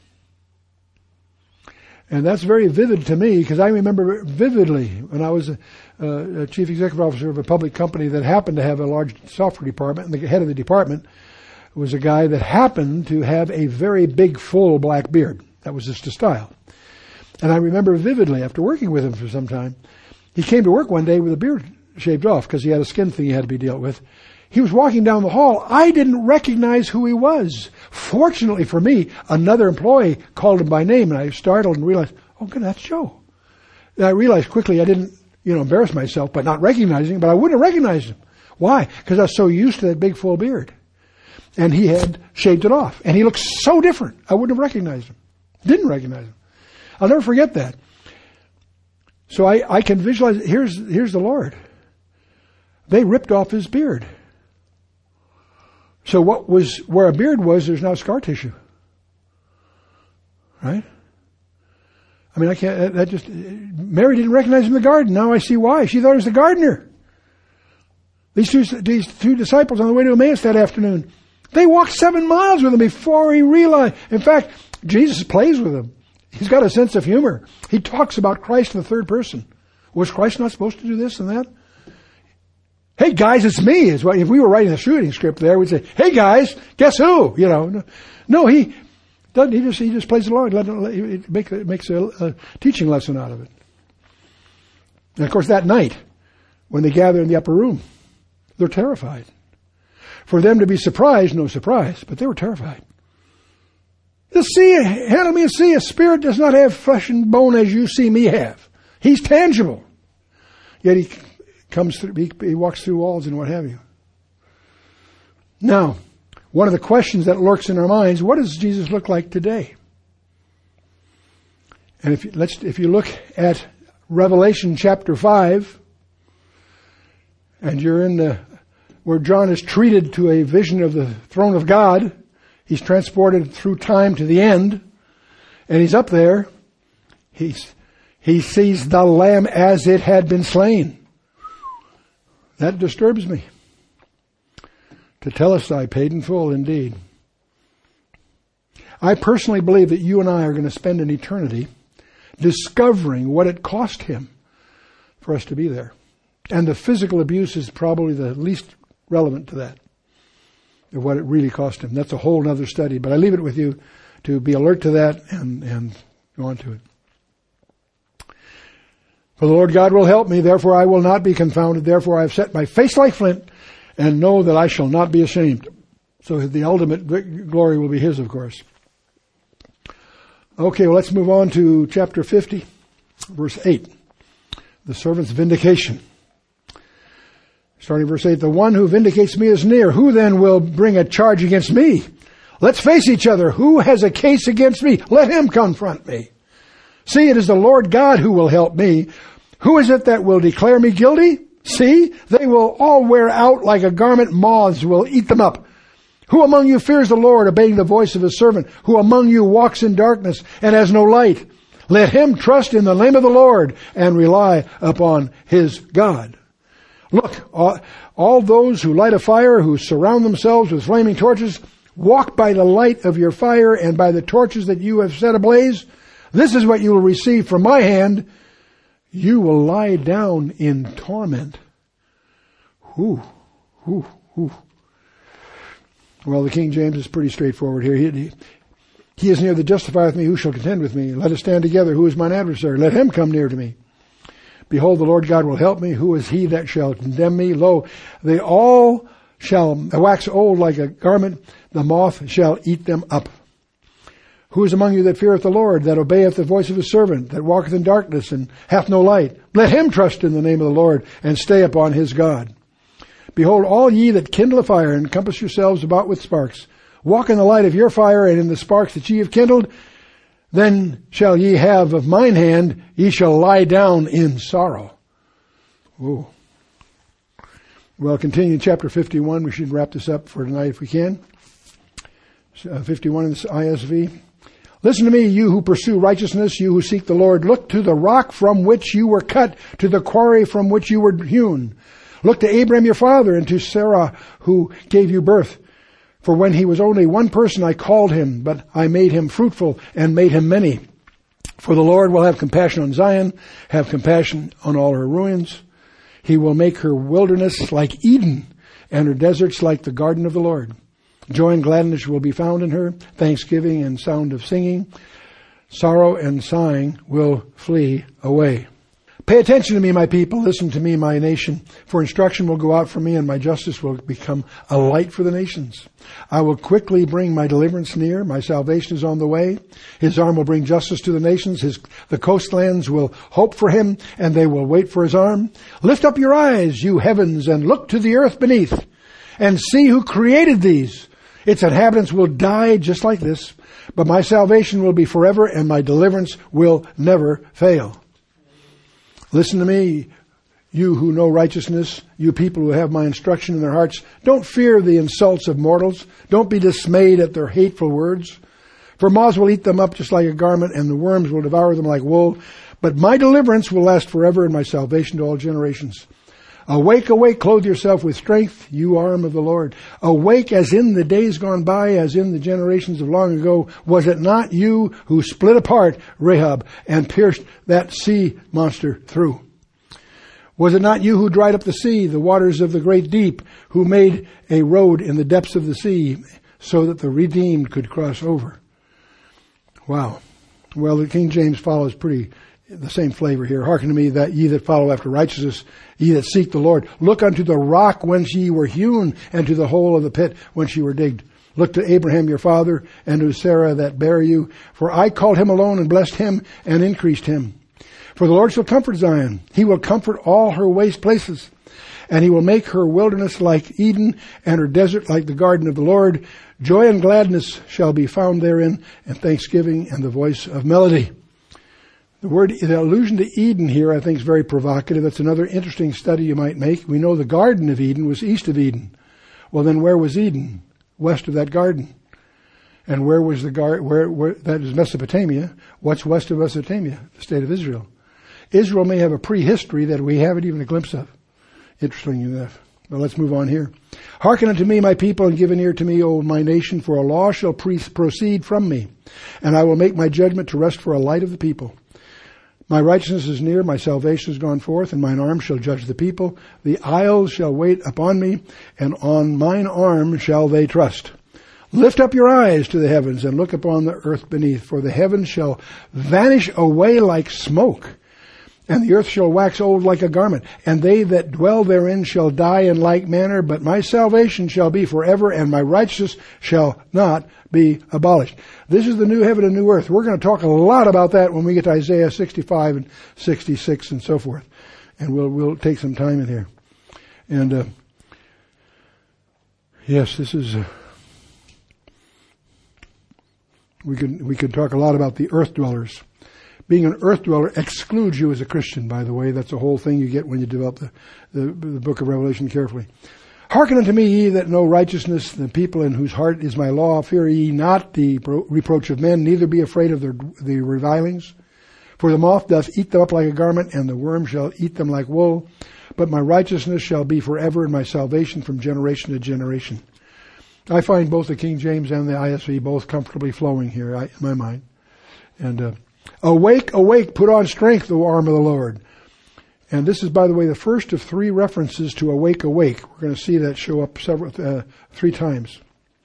And that's very vivid to me, because I remember vividly when I was a chief executive officer of a public company that happened to have a large software department, and the head of the department was a guy that happened to have a very big, full black beard. That was just a style. And I remember vividly, after working with him for some time, he came to work one day with a beard shaved off because he had a skin thing he had to be dealt with. He was walking down the hall. I didn't recognize who he was. Fortunately for me, another employee called him by name, and I startled and realized, oh, good, that's Joe. And I realized quickly I didn't, embarrass myself by not recognizing him, but I wouldn't have recognized him. Why? Because I was so used to that big full beard. And he had shaved it off. And he looked so different. I wouldn't have recognized him. Didn't recognize him. I'll never forget that. So I can visualize, here's the Lord. They ripped off his beard. So where a beard was, there's now scar tissue. Right? I mean, Mary didn't recognize him in the garden. Now I see why. She thought he was the gardener. These two disciples on the way to Emmaus that afternoon, they walked 7 miles with him before he realized. In fact, Jesus plays with them. He's got a sense of humor. He talks about Christ in the third person. Was Christ not supposed to do this and that? Hey guys, it's me. Is what if we were writing a shooting script there, we'd say, "Hey guys, guess who?" No, he doesn't. He just plays along. It makes a teaching lesson out of it. And of course, that night when they gather in the upper room, they're terrified. For them to be surprised, no surprise, but they were terrified. Handle me and see, a spirit does not have flesh and bone as you see me have. He's tangible. Yet he comes through, he walks through walls and what have you. Now, one of the questions that lurks in our minds, what does Jesus look like today? And if you look at Revelation chapter 5, and you're where John is treated to a vision of the throne of God, he's transported through time to the end, and he's up there. He sees the Lamb as it had been slain. That disturbs me. Tetelestai, paid in full indeed. I personally believe that you and I are going to spend an eternity discovering what it cost him for us to be there. And the physical abuse is probably the least relevant to that, of what it really cost him. That's a whole other study, but I leave it with you to be alert to that and go on to it. For the Lord God will help me, therefore I will not be confounded. Therefore I have set my face like flint and know that I shall not be ashamed. So the ultimate glory will be his, of course. Okay, well, let's move on to chapter 50, verse 8. The servant's vindication. Starting verse 8, the one who vindicates me is near. Who then will bring a charge against me? Let's face each other. Who has a case against me? Let him confront me. See, it is the Lord God who will help me. Who is it that will declare me guilty? See, they will all wear out like a garment. Moths will eat them up. Who among you fears the Lord, obeying the voice of his servant? Who among you walks in darkness and has no light? Let him trust in the name of the Lord and rely upon his God. Look, all those who light a fire, who surround themselves with flaming torches, walk by the light of your fire and by the torches that you have set ablaze. This is what you will receive from my hand. You will lie down in torment. Well, the King James is pretty straightforward here. He is near that justifieth me. Who shall contend with me? Let us stand together. Who is mine adversary? Let him come near to me. Behold, the Lord God will help me. Who is he that shall condemn me? Lo, they all shall wax old like a garment. The moth shall eat them up. Who is among you that feareth the Lord, that obeyeth the voice of his servant, that walketh in darkness and hath no light? Let him trust in the name of the Lord and stay upon his God. Behold, all ye that kindle a fire, encompass yourselves about with sparks. Walk in the light of your fire and in the sparks that ye have kindled. Then shall ye have of mine hand, ye shall lie down in sorrow. Ooh. Well, continue chapter 51. We should wrap this up for tonight if we can. 51 in the ISV. Listen to me, you who pursue righteousness, you who seek the Lord. Look to the rock from which you were cut, to the quarry from which you were hewn. Look to Abraham your father and to Sarah who gave you birth. For when he was only one person I called him, but I made him fruitful and made him many. For the Lord will have compassion on Zion, have compassion on all her ruins. He will make her wilderness like Eden, and her deserts like the garden of the Lord. Joy and gladness will be found in her, thanksgiving and sound of singing. Sorrow and sighing will flee away. Pay attention to me, my people. Listen to me, my nation. For instruction will go out from me, and my justice will become a light for the nations. I will quickly bring my deliverance near. My salvation is on the way. His arm will bring justice to the nations. The coastlands will hope for him, and they will wait for his arm. Lift up your eyes, you heavens, and look to the earth beneath, and see who created these. Its inhabitants will die just like this, but my salvation will be forever, and my deliverance will never fail. Listen to me, you who know righteousness, you people who have my instruction in their hearts. Don't fear the insults of mortals. Don't be dismayed at their hateful words. For moths will eat them up just like a garment, and the worms will devour them like wool. But my deliverance will last forever, and my salvation to all generations. Awake, awake, clothe yourself with strength, you arm of the Lord. Awake as in the days gone by, as in the generations of long ago. Was it not you who split apart Rahab and pierced that sea monster through? Was it not you who dried up the sea, the waters of the great deep, who made a road in the depths of the sea so that the redeemed could cross over? Wow. Well, the King James follows the same flavor here. Hearken to me, that ye that follow after righteousness, ye that seek the Lord. Look unto the rock whence ye were hewn, and to the hole of the pit whence ye were digged. Look to Abraham your father, and to Sarah that bare you. For I called him alone, and blessed him, and increased him. For the Lord shall comfort Zion. He will comfort all her waste places. And he will make her wilderness like Eden, and her desert like the garden of the Lord. Joy and gladness shall be found therein, and thanksgiving and the voice of melody. The allusion to Eden here, I think, is very provocative. That's another interesting study you might make. We know the Garden of Eden was east of Eden. Well, then where was Eden? West of that garden. And where was the garden? Where that is Mesopotamia. What's west of Mesopotamia? The state of Israel. Israel may have a prehistory that we haven't even a glimpse of. Interesting enough. But let's move on here. Hearken unto me, my people, and give an ear to me, O my nation, for a law shall proceed from me, and I will make my judgment to rest for a light of the people. My righteousness is near, my salvation is gone forth, and mine arm shall judge the people. The isles shall wait upon me, and on mine arm shall they trust. Lift up your eyes to the heavens, and look upon the earth beneath, for the heavens shall vanish away like smoke, and the earth shall wax old like a garment, and they that dwell therein shall die in like manner, but my salvation shall be forever, and my righteousness shall not be abolished. This is the new heaven and new earth. We're going to talk a lot about that when we get to Isaiah 65 and 66 and so forth. And we'll take some time in here. And yes, this is we could talk a lot about the earth dwellers. Being an earth dweller excludes you as a Christian, by the way. That's the whole thing you get when you develop the book of Revelation carefully. Hearken unto me, ye that know righteousness, the people in whose heart is my law. Fear ye not the reproach of men, neither be afraid of the revilings. For the moth doth eat them up like a garment, and the worm shall eat them like wool. But my righteousness shall be forever, and my salvation from generation to generation. I find both the King James and the ISV both comfortably flowing here, in my mind. And awake, awake, put on strength, O arm of the Lord. And this is, by the way, the first of 3 references to awake, awake. We're going to see that show up 3 times.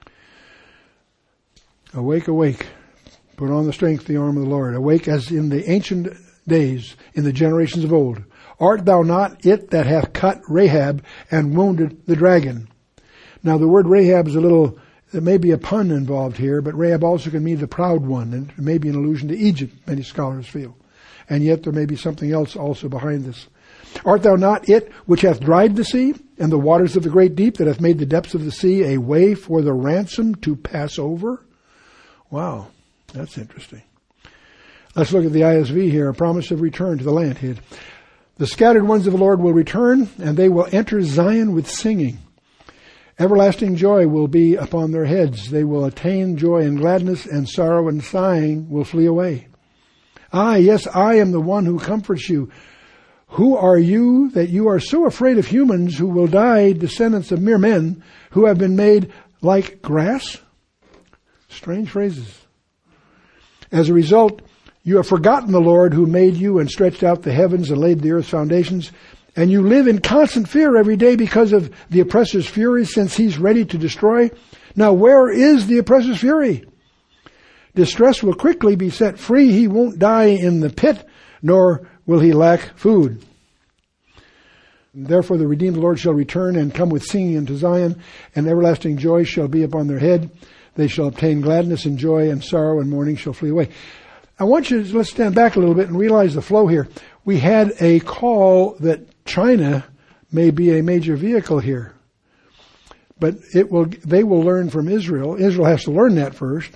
Awake, awake, put on the strength, the arm of the Lord. Awake as in the ancient days, in the generations of old. Art thou not it that hath cut Rahab and wounded the dragon? Now the word Rahab is there may be a pun involved here, but Rahab also can mean the proud one, and it may be an allusion to Egypt, many scholars feel. And yet there may be something else also behind this. Art thou not it which hath dried the sea, and the waters of the great deep, that hath made the depths of the sea a way for the ransom to pass over? Wow, that's interesting. Let's look at the ISV here, a promise of return to the land hid. The scattered ones of the Lord will return, and they will enter Zion with singing. Everlasting joy will be upon their heads. They will attain joy and gladness, and sorrow and sighing will flee away. Yes, I am the one who comforts you. Who are you that you are so afraid of humans who will die, descendants of mere men, who have been made like grass? Strange phrases. As a result, you have forgotten the Lord who made you and stretched out the heavens and laid the earth's foundations, and you live in constant fear every day because of the oppressor's fury, since he's ready to destroy. Now where is the oppressor's fury? Distress will quickly be set free. He won't die in the pit, nor will he lack food. Therefore the redeemed Lord shall return and come with singing into Zion, and everlasting joy shall be upon their head. They shall obtain gladness and joy, and sorrow and mourning shall flee away. I want you to, let's stand back a little bit and realize the flow here. We had a call that China may be a major vehicle here. But they will learn from Israel. Israel has to learn that first.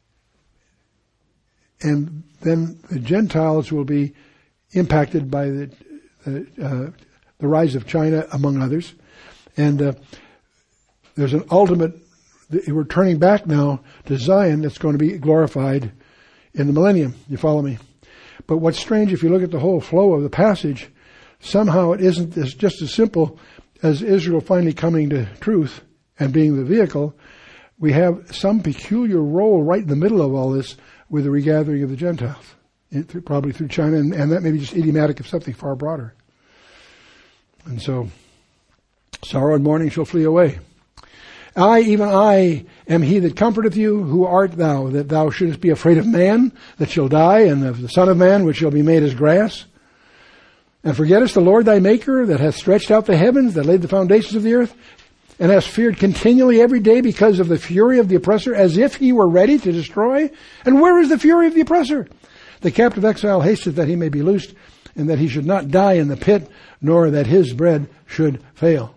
And then the Gentiles will be impacted by the rise of China, among others. And there's an ultimate, we're turning back now to Zion that's going to be glorified in the millennium. You follow me? But what's strange, if you look at the whole flow of the passage, somehow it isn't just as simple as Israel finally coming to truth and being the vehicle. We have some peculiar role right in the middle of all this with the regathering of the Gentiles, probably through China, and that may be just idiomatic of something far broader. And so, sorrow and mourning shall flee away. Even I, am he that comforteth you. Who art thou, that thou shouldest be afraid of man, that shall die, and of the Son of Man, which shall be made as grass? And forgettest the Lord thy Maker, that hath stretched out the heavens, that laid the foundations of the earth, and hast feared continually every day because of the fury of the oppressor, as if he were ready to destroy? And where is the fury of the oppressor? The captive exile hasteth that he may be loosed, and that he should not die in the pit, nor that his bread should fail.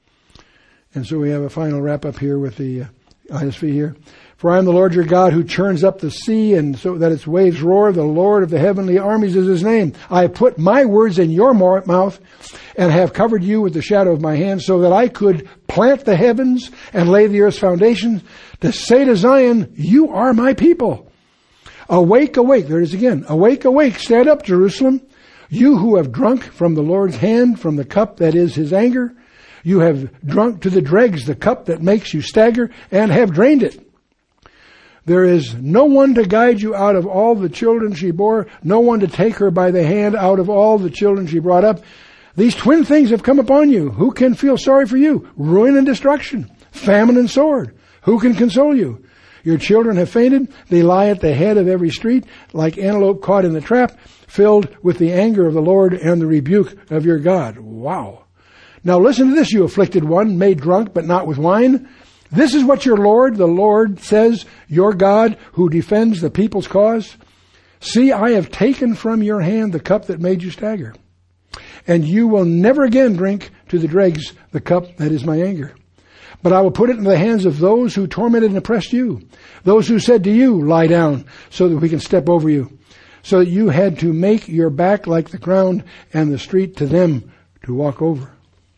And so we have a final wrap up here with the ISV here. For I am the Lord your God, who churns up the sea, and so that its waves roar. The Lord of the heavenly armies is his name. I have put my words in your mouth, and have covered you with the shadow of my hand, so that I could plant the heavens and lay the earth's foundations, to say to Zion, you are my people. Awake, awake. There it is again. Awake, awake. Stand up, Jerusalem. You who have drunk from the Lord's hand, from the cup that is his anger. You have drunk to the dregs the cup that makes you stagger, and have drained it. There is no one to guide you out of all the children she bore, no one to take her by the hand out of all the children she brought up. These twin things have come upon you. Who can feel sorry for you? Ruin and destruction, famine and sword. Who can console you? Your children have fainted. They lie at the head of every street, like antelope caught in the trap, filled with the anger of the Lord and the rebuke of your God. Wow. Now listen to this, you afflicted one, made drunk, but not with wine. This is what your Lord, the Lord, says, your God, who defends the people's cause. See, I have taken from your hand the cup that made you stagger, and you will never again drink to the dregs the cup that is my anger. But I will put it in the hands of those who tormented and oppressed you, those who said to you, lie down, so that we can step over you, so that you had to make your back like the ground, and the street to them to walk over.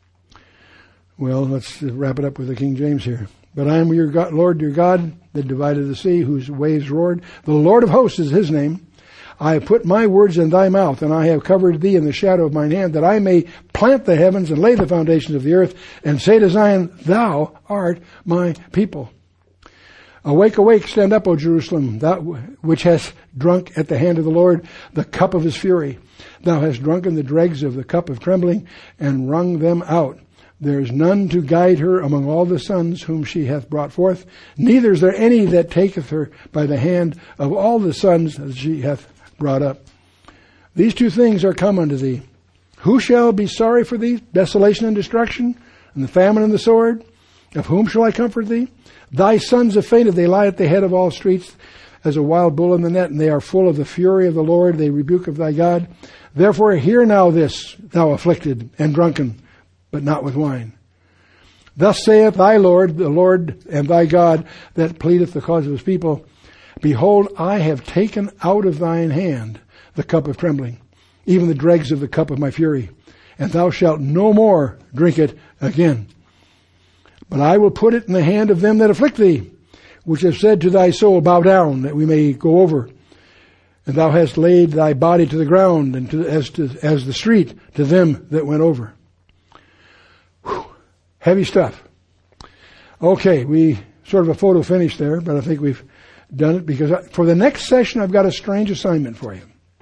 Well, let's wrap it up with the King James here. But I am your God, Lord your God, that divided the sea, whose waves roared. The Lord of hosts is his name. I have put my words in thy mouth, and I have covered thee in the shadow of mine hand, that I may plant the heavens and lay the foundations of the earth, and say to Zion, thou art my people. Awake, awake, stand up, O Jerusalem, thou which hast drunk at the hand of the Lord the cup of his fury. Thou hast drunken the dregs of the cup of trembling, and wrung them out. There is none to guide her among all the sons whom she hath brought forth, neither is there any that taketh her by the hand of all the sons that she hath brought up. These two things are come unto thee. Who shall be sorry for thee? Desolation and destruction, and the famine and the sword. Of whom shall I comfort thee? Thy sons have fainted, they lie at the head of all streets, as a wild bull in the net, and they are full of the fury of the Lord, they rebuke of thy God. Therefore hear now this, thou afflicted and drunken, but not with wine. Thus saith thy Lord, the Lord and thy God, that pleadeth the cause of his people. Behold, I have taken out of thine hand the cup of trembling, even the dregs of the cup of my fury, and thou shalt no more drink it again. But I will put it in the hand of them that afflict thee, which have said to thy soul, bow down, that we may go over. And thou hast laid thy body to the ground, and as the street to them that went over. Whew. Heavy stuff. Okay, we sort of a photo finish there, but I think we've done it because for the next session I've got a strange assignment for you.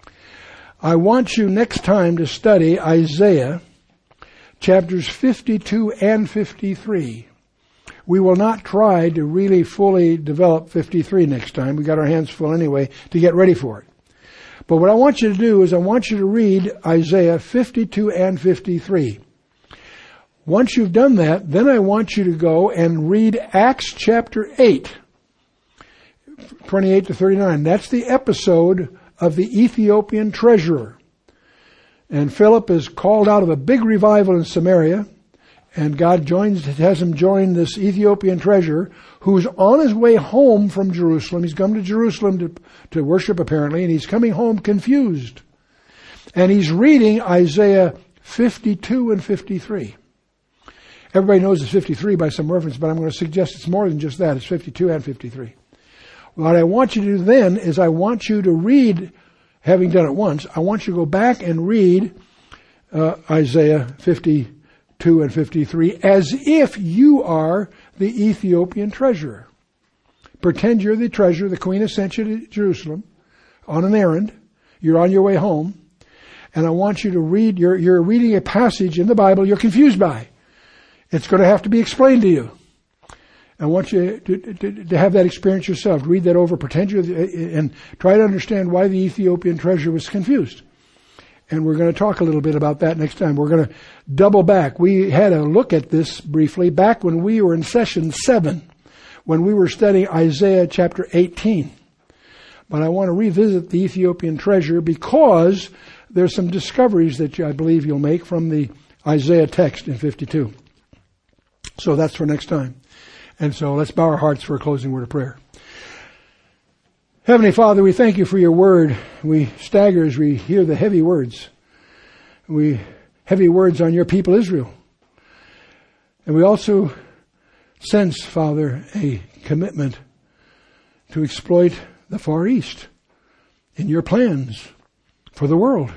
I want you next time to study Isaiah chapters 52 and 53. We will not try to really fully develop 53 next time. We got our hands full anyway to get ready for it. But what I want you to do is I want you to read Isaiah 52 and 53. Once you've done that, then I want you to go and read Acts chapter 8, 28 to 39. That's the episode of the Ethiopian treasurer. And Philip is called out of a big revival in Samaria, and God has him join this Ethiopian treasurer who's on his way home from Jerusalem. He's come to Jerusalem to worship apparently, and he's coming home confused. And he's reading Isaiah 52 and 53. Everybody knows it's 53 by some reference, but I'm going to suggest it's more than just that. It's 52 and 53. What I want you to do then is I want you to read, having done it once, I want you to go back and read Isaiah 52 and 53 as if you are the Ethiopian treasurer. Pretend you're the treasurer. The queen has sent you to Jerusalem on an errand. You're on your way home. And I want you to read, you're reading a passage in the Bible you're confused by. It's going to have to be explained to you. I want you to have that experience yourself. Read that over, pretend and try to understand why the Ethiopian treasurer was confused. And we're going to talk a little bit about that next time. We're going to double back. We had a look at this briefly back when we were in session 7, when we were studying Isaiah chapter 18. But I want to revisit the Ethiopian treasurer because there's some discoveries that I believe you'll make from the Isaiah text in 52. So that's for next time. And so let's bow our hearts for a closing word of prayer. Heavenly Father, we thank you for your word. We stagger as we hear the heavy words. Heavy words on your people Israel. And we also sense, Father, a commitment to exploit the Far East in your plans for the world.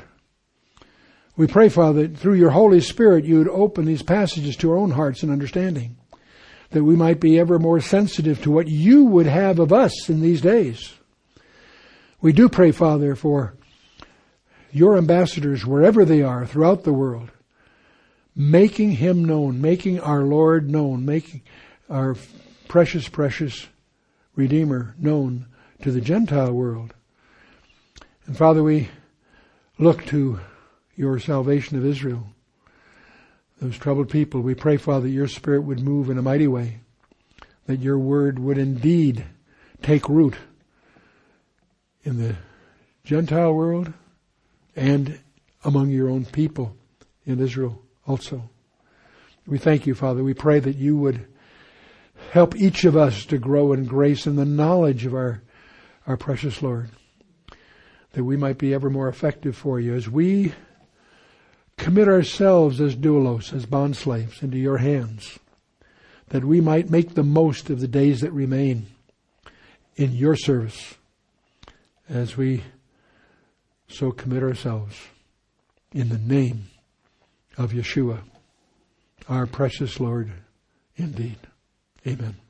We pray, Father, that through your Holy Spirit you would open these passages to our own hearts and understanding, that we might be ever more sensitive to what you would have of us in these days. We do pray, Father, for your ambassadors, wherever they are throughout the world, making him known, making our Lord known, making our precious, precious Redeemer known to the Gentile world. And Father, we look to your salvation of Israel, those troubled people. We pray, Father, your Spirit would move in a mighty way, that your word would indeed take root in the Gentile world and among your own people in Israel also. We thank you, Father. We pray that you would help each of us to grow in grace and the knowledge of our precious Lord, that we might be ever more effective for you as we commit ourselves as doulos, as bondslaves, into your hands, that we might make the most of the days that remain in your service as we so commit ourselves in the name of Yeshua, our precious Lord indeed. Amen.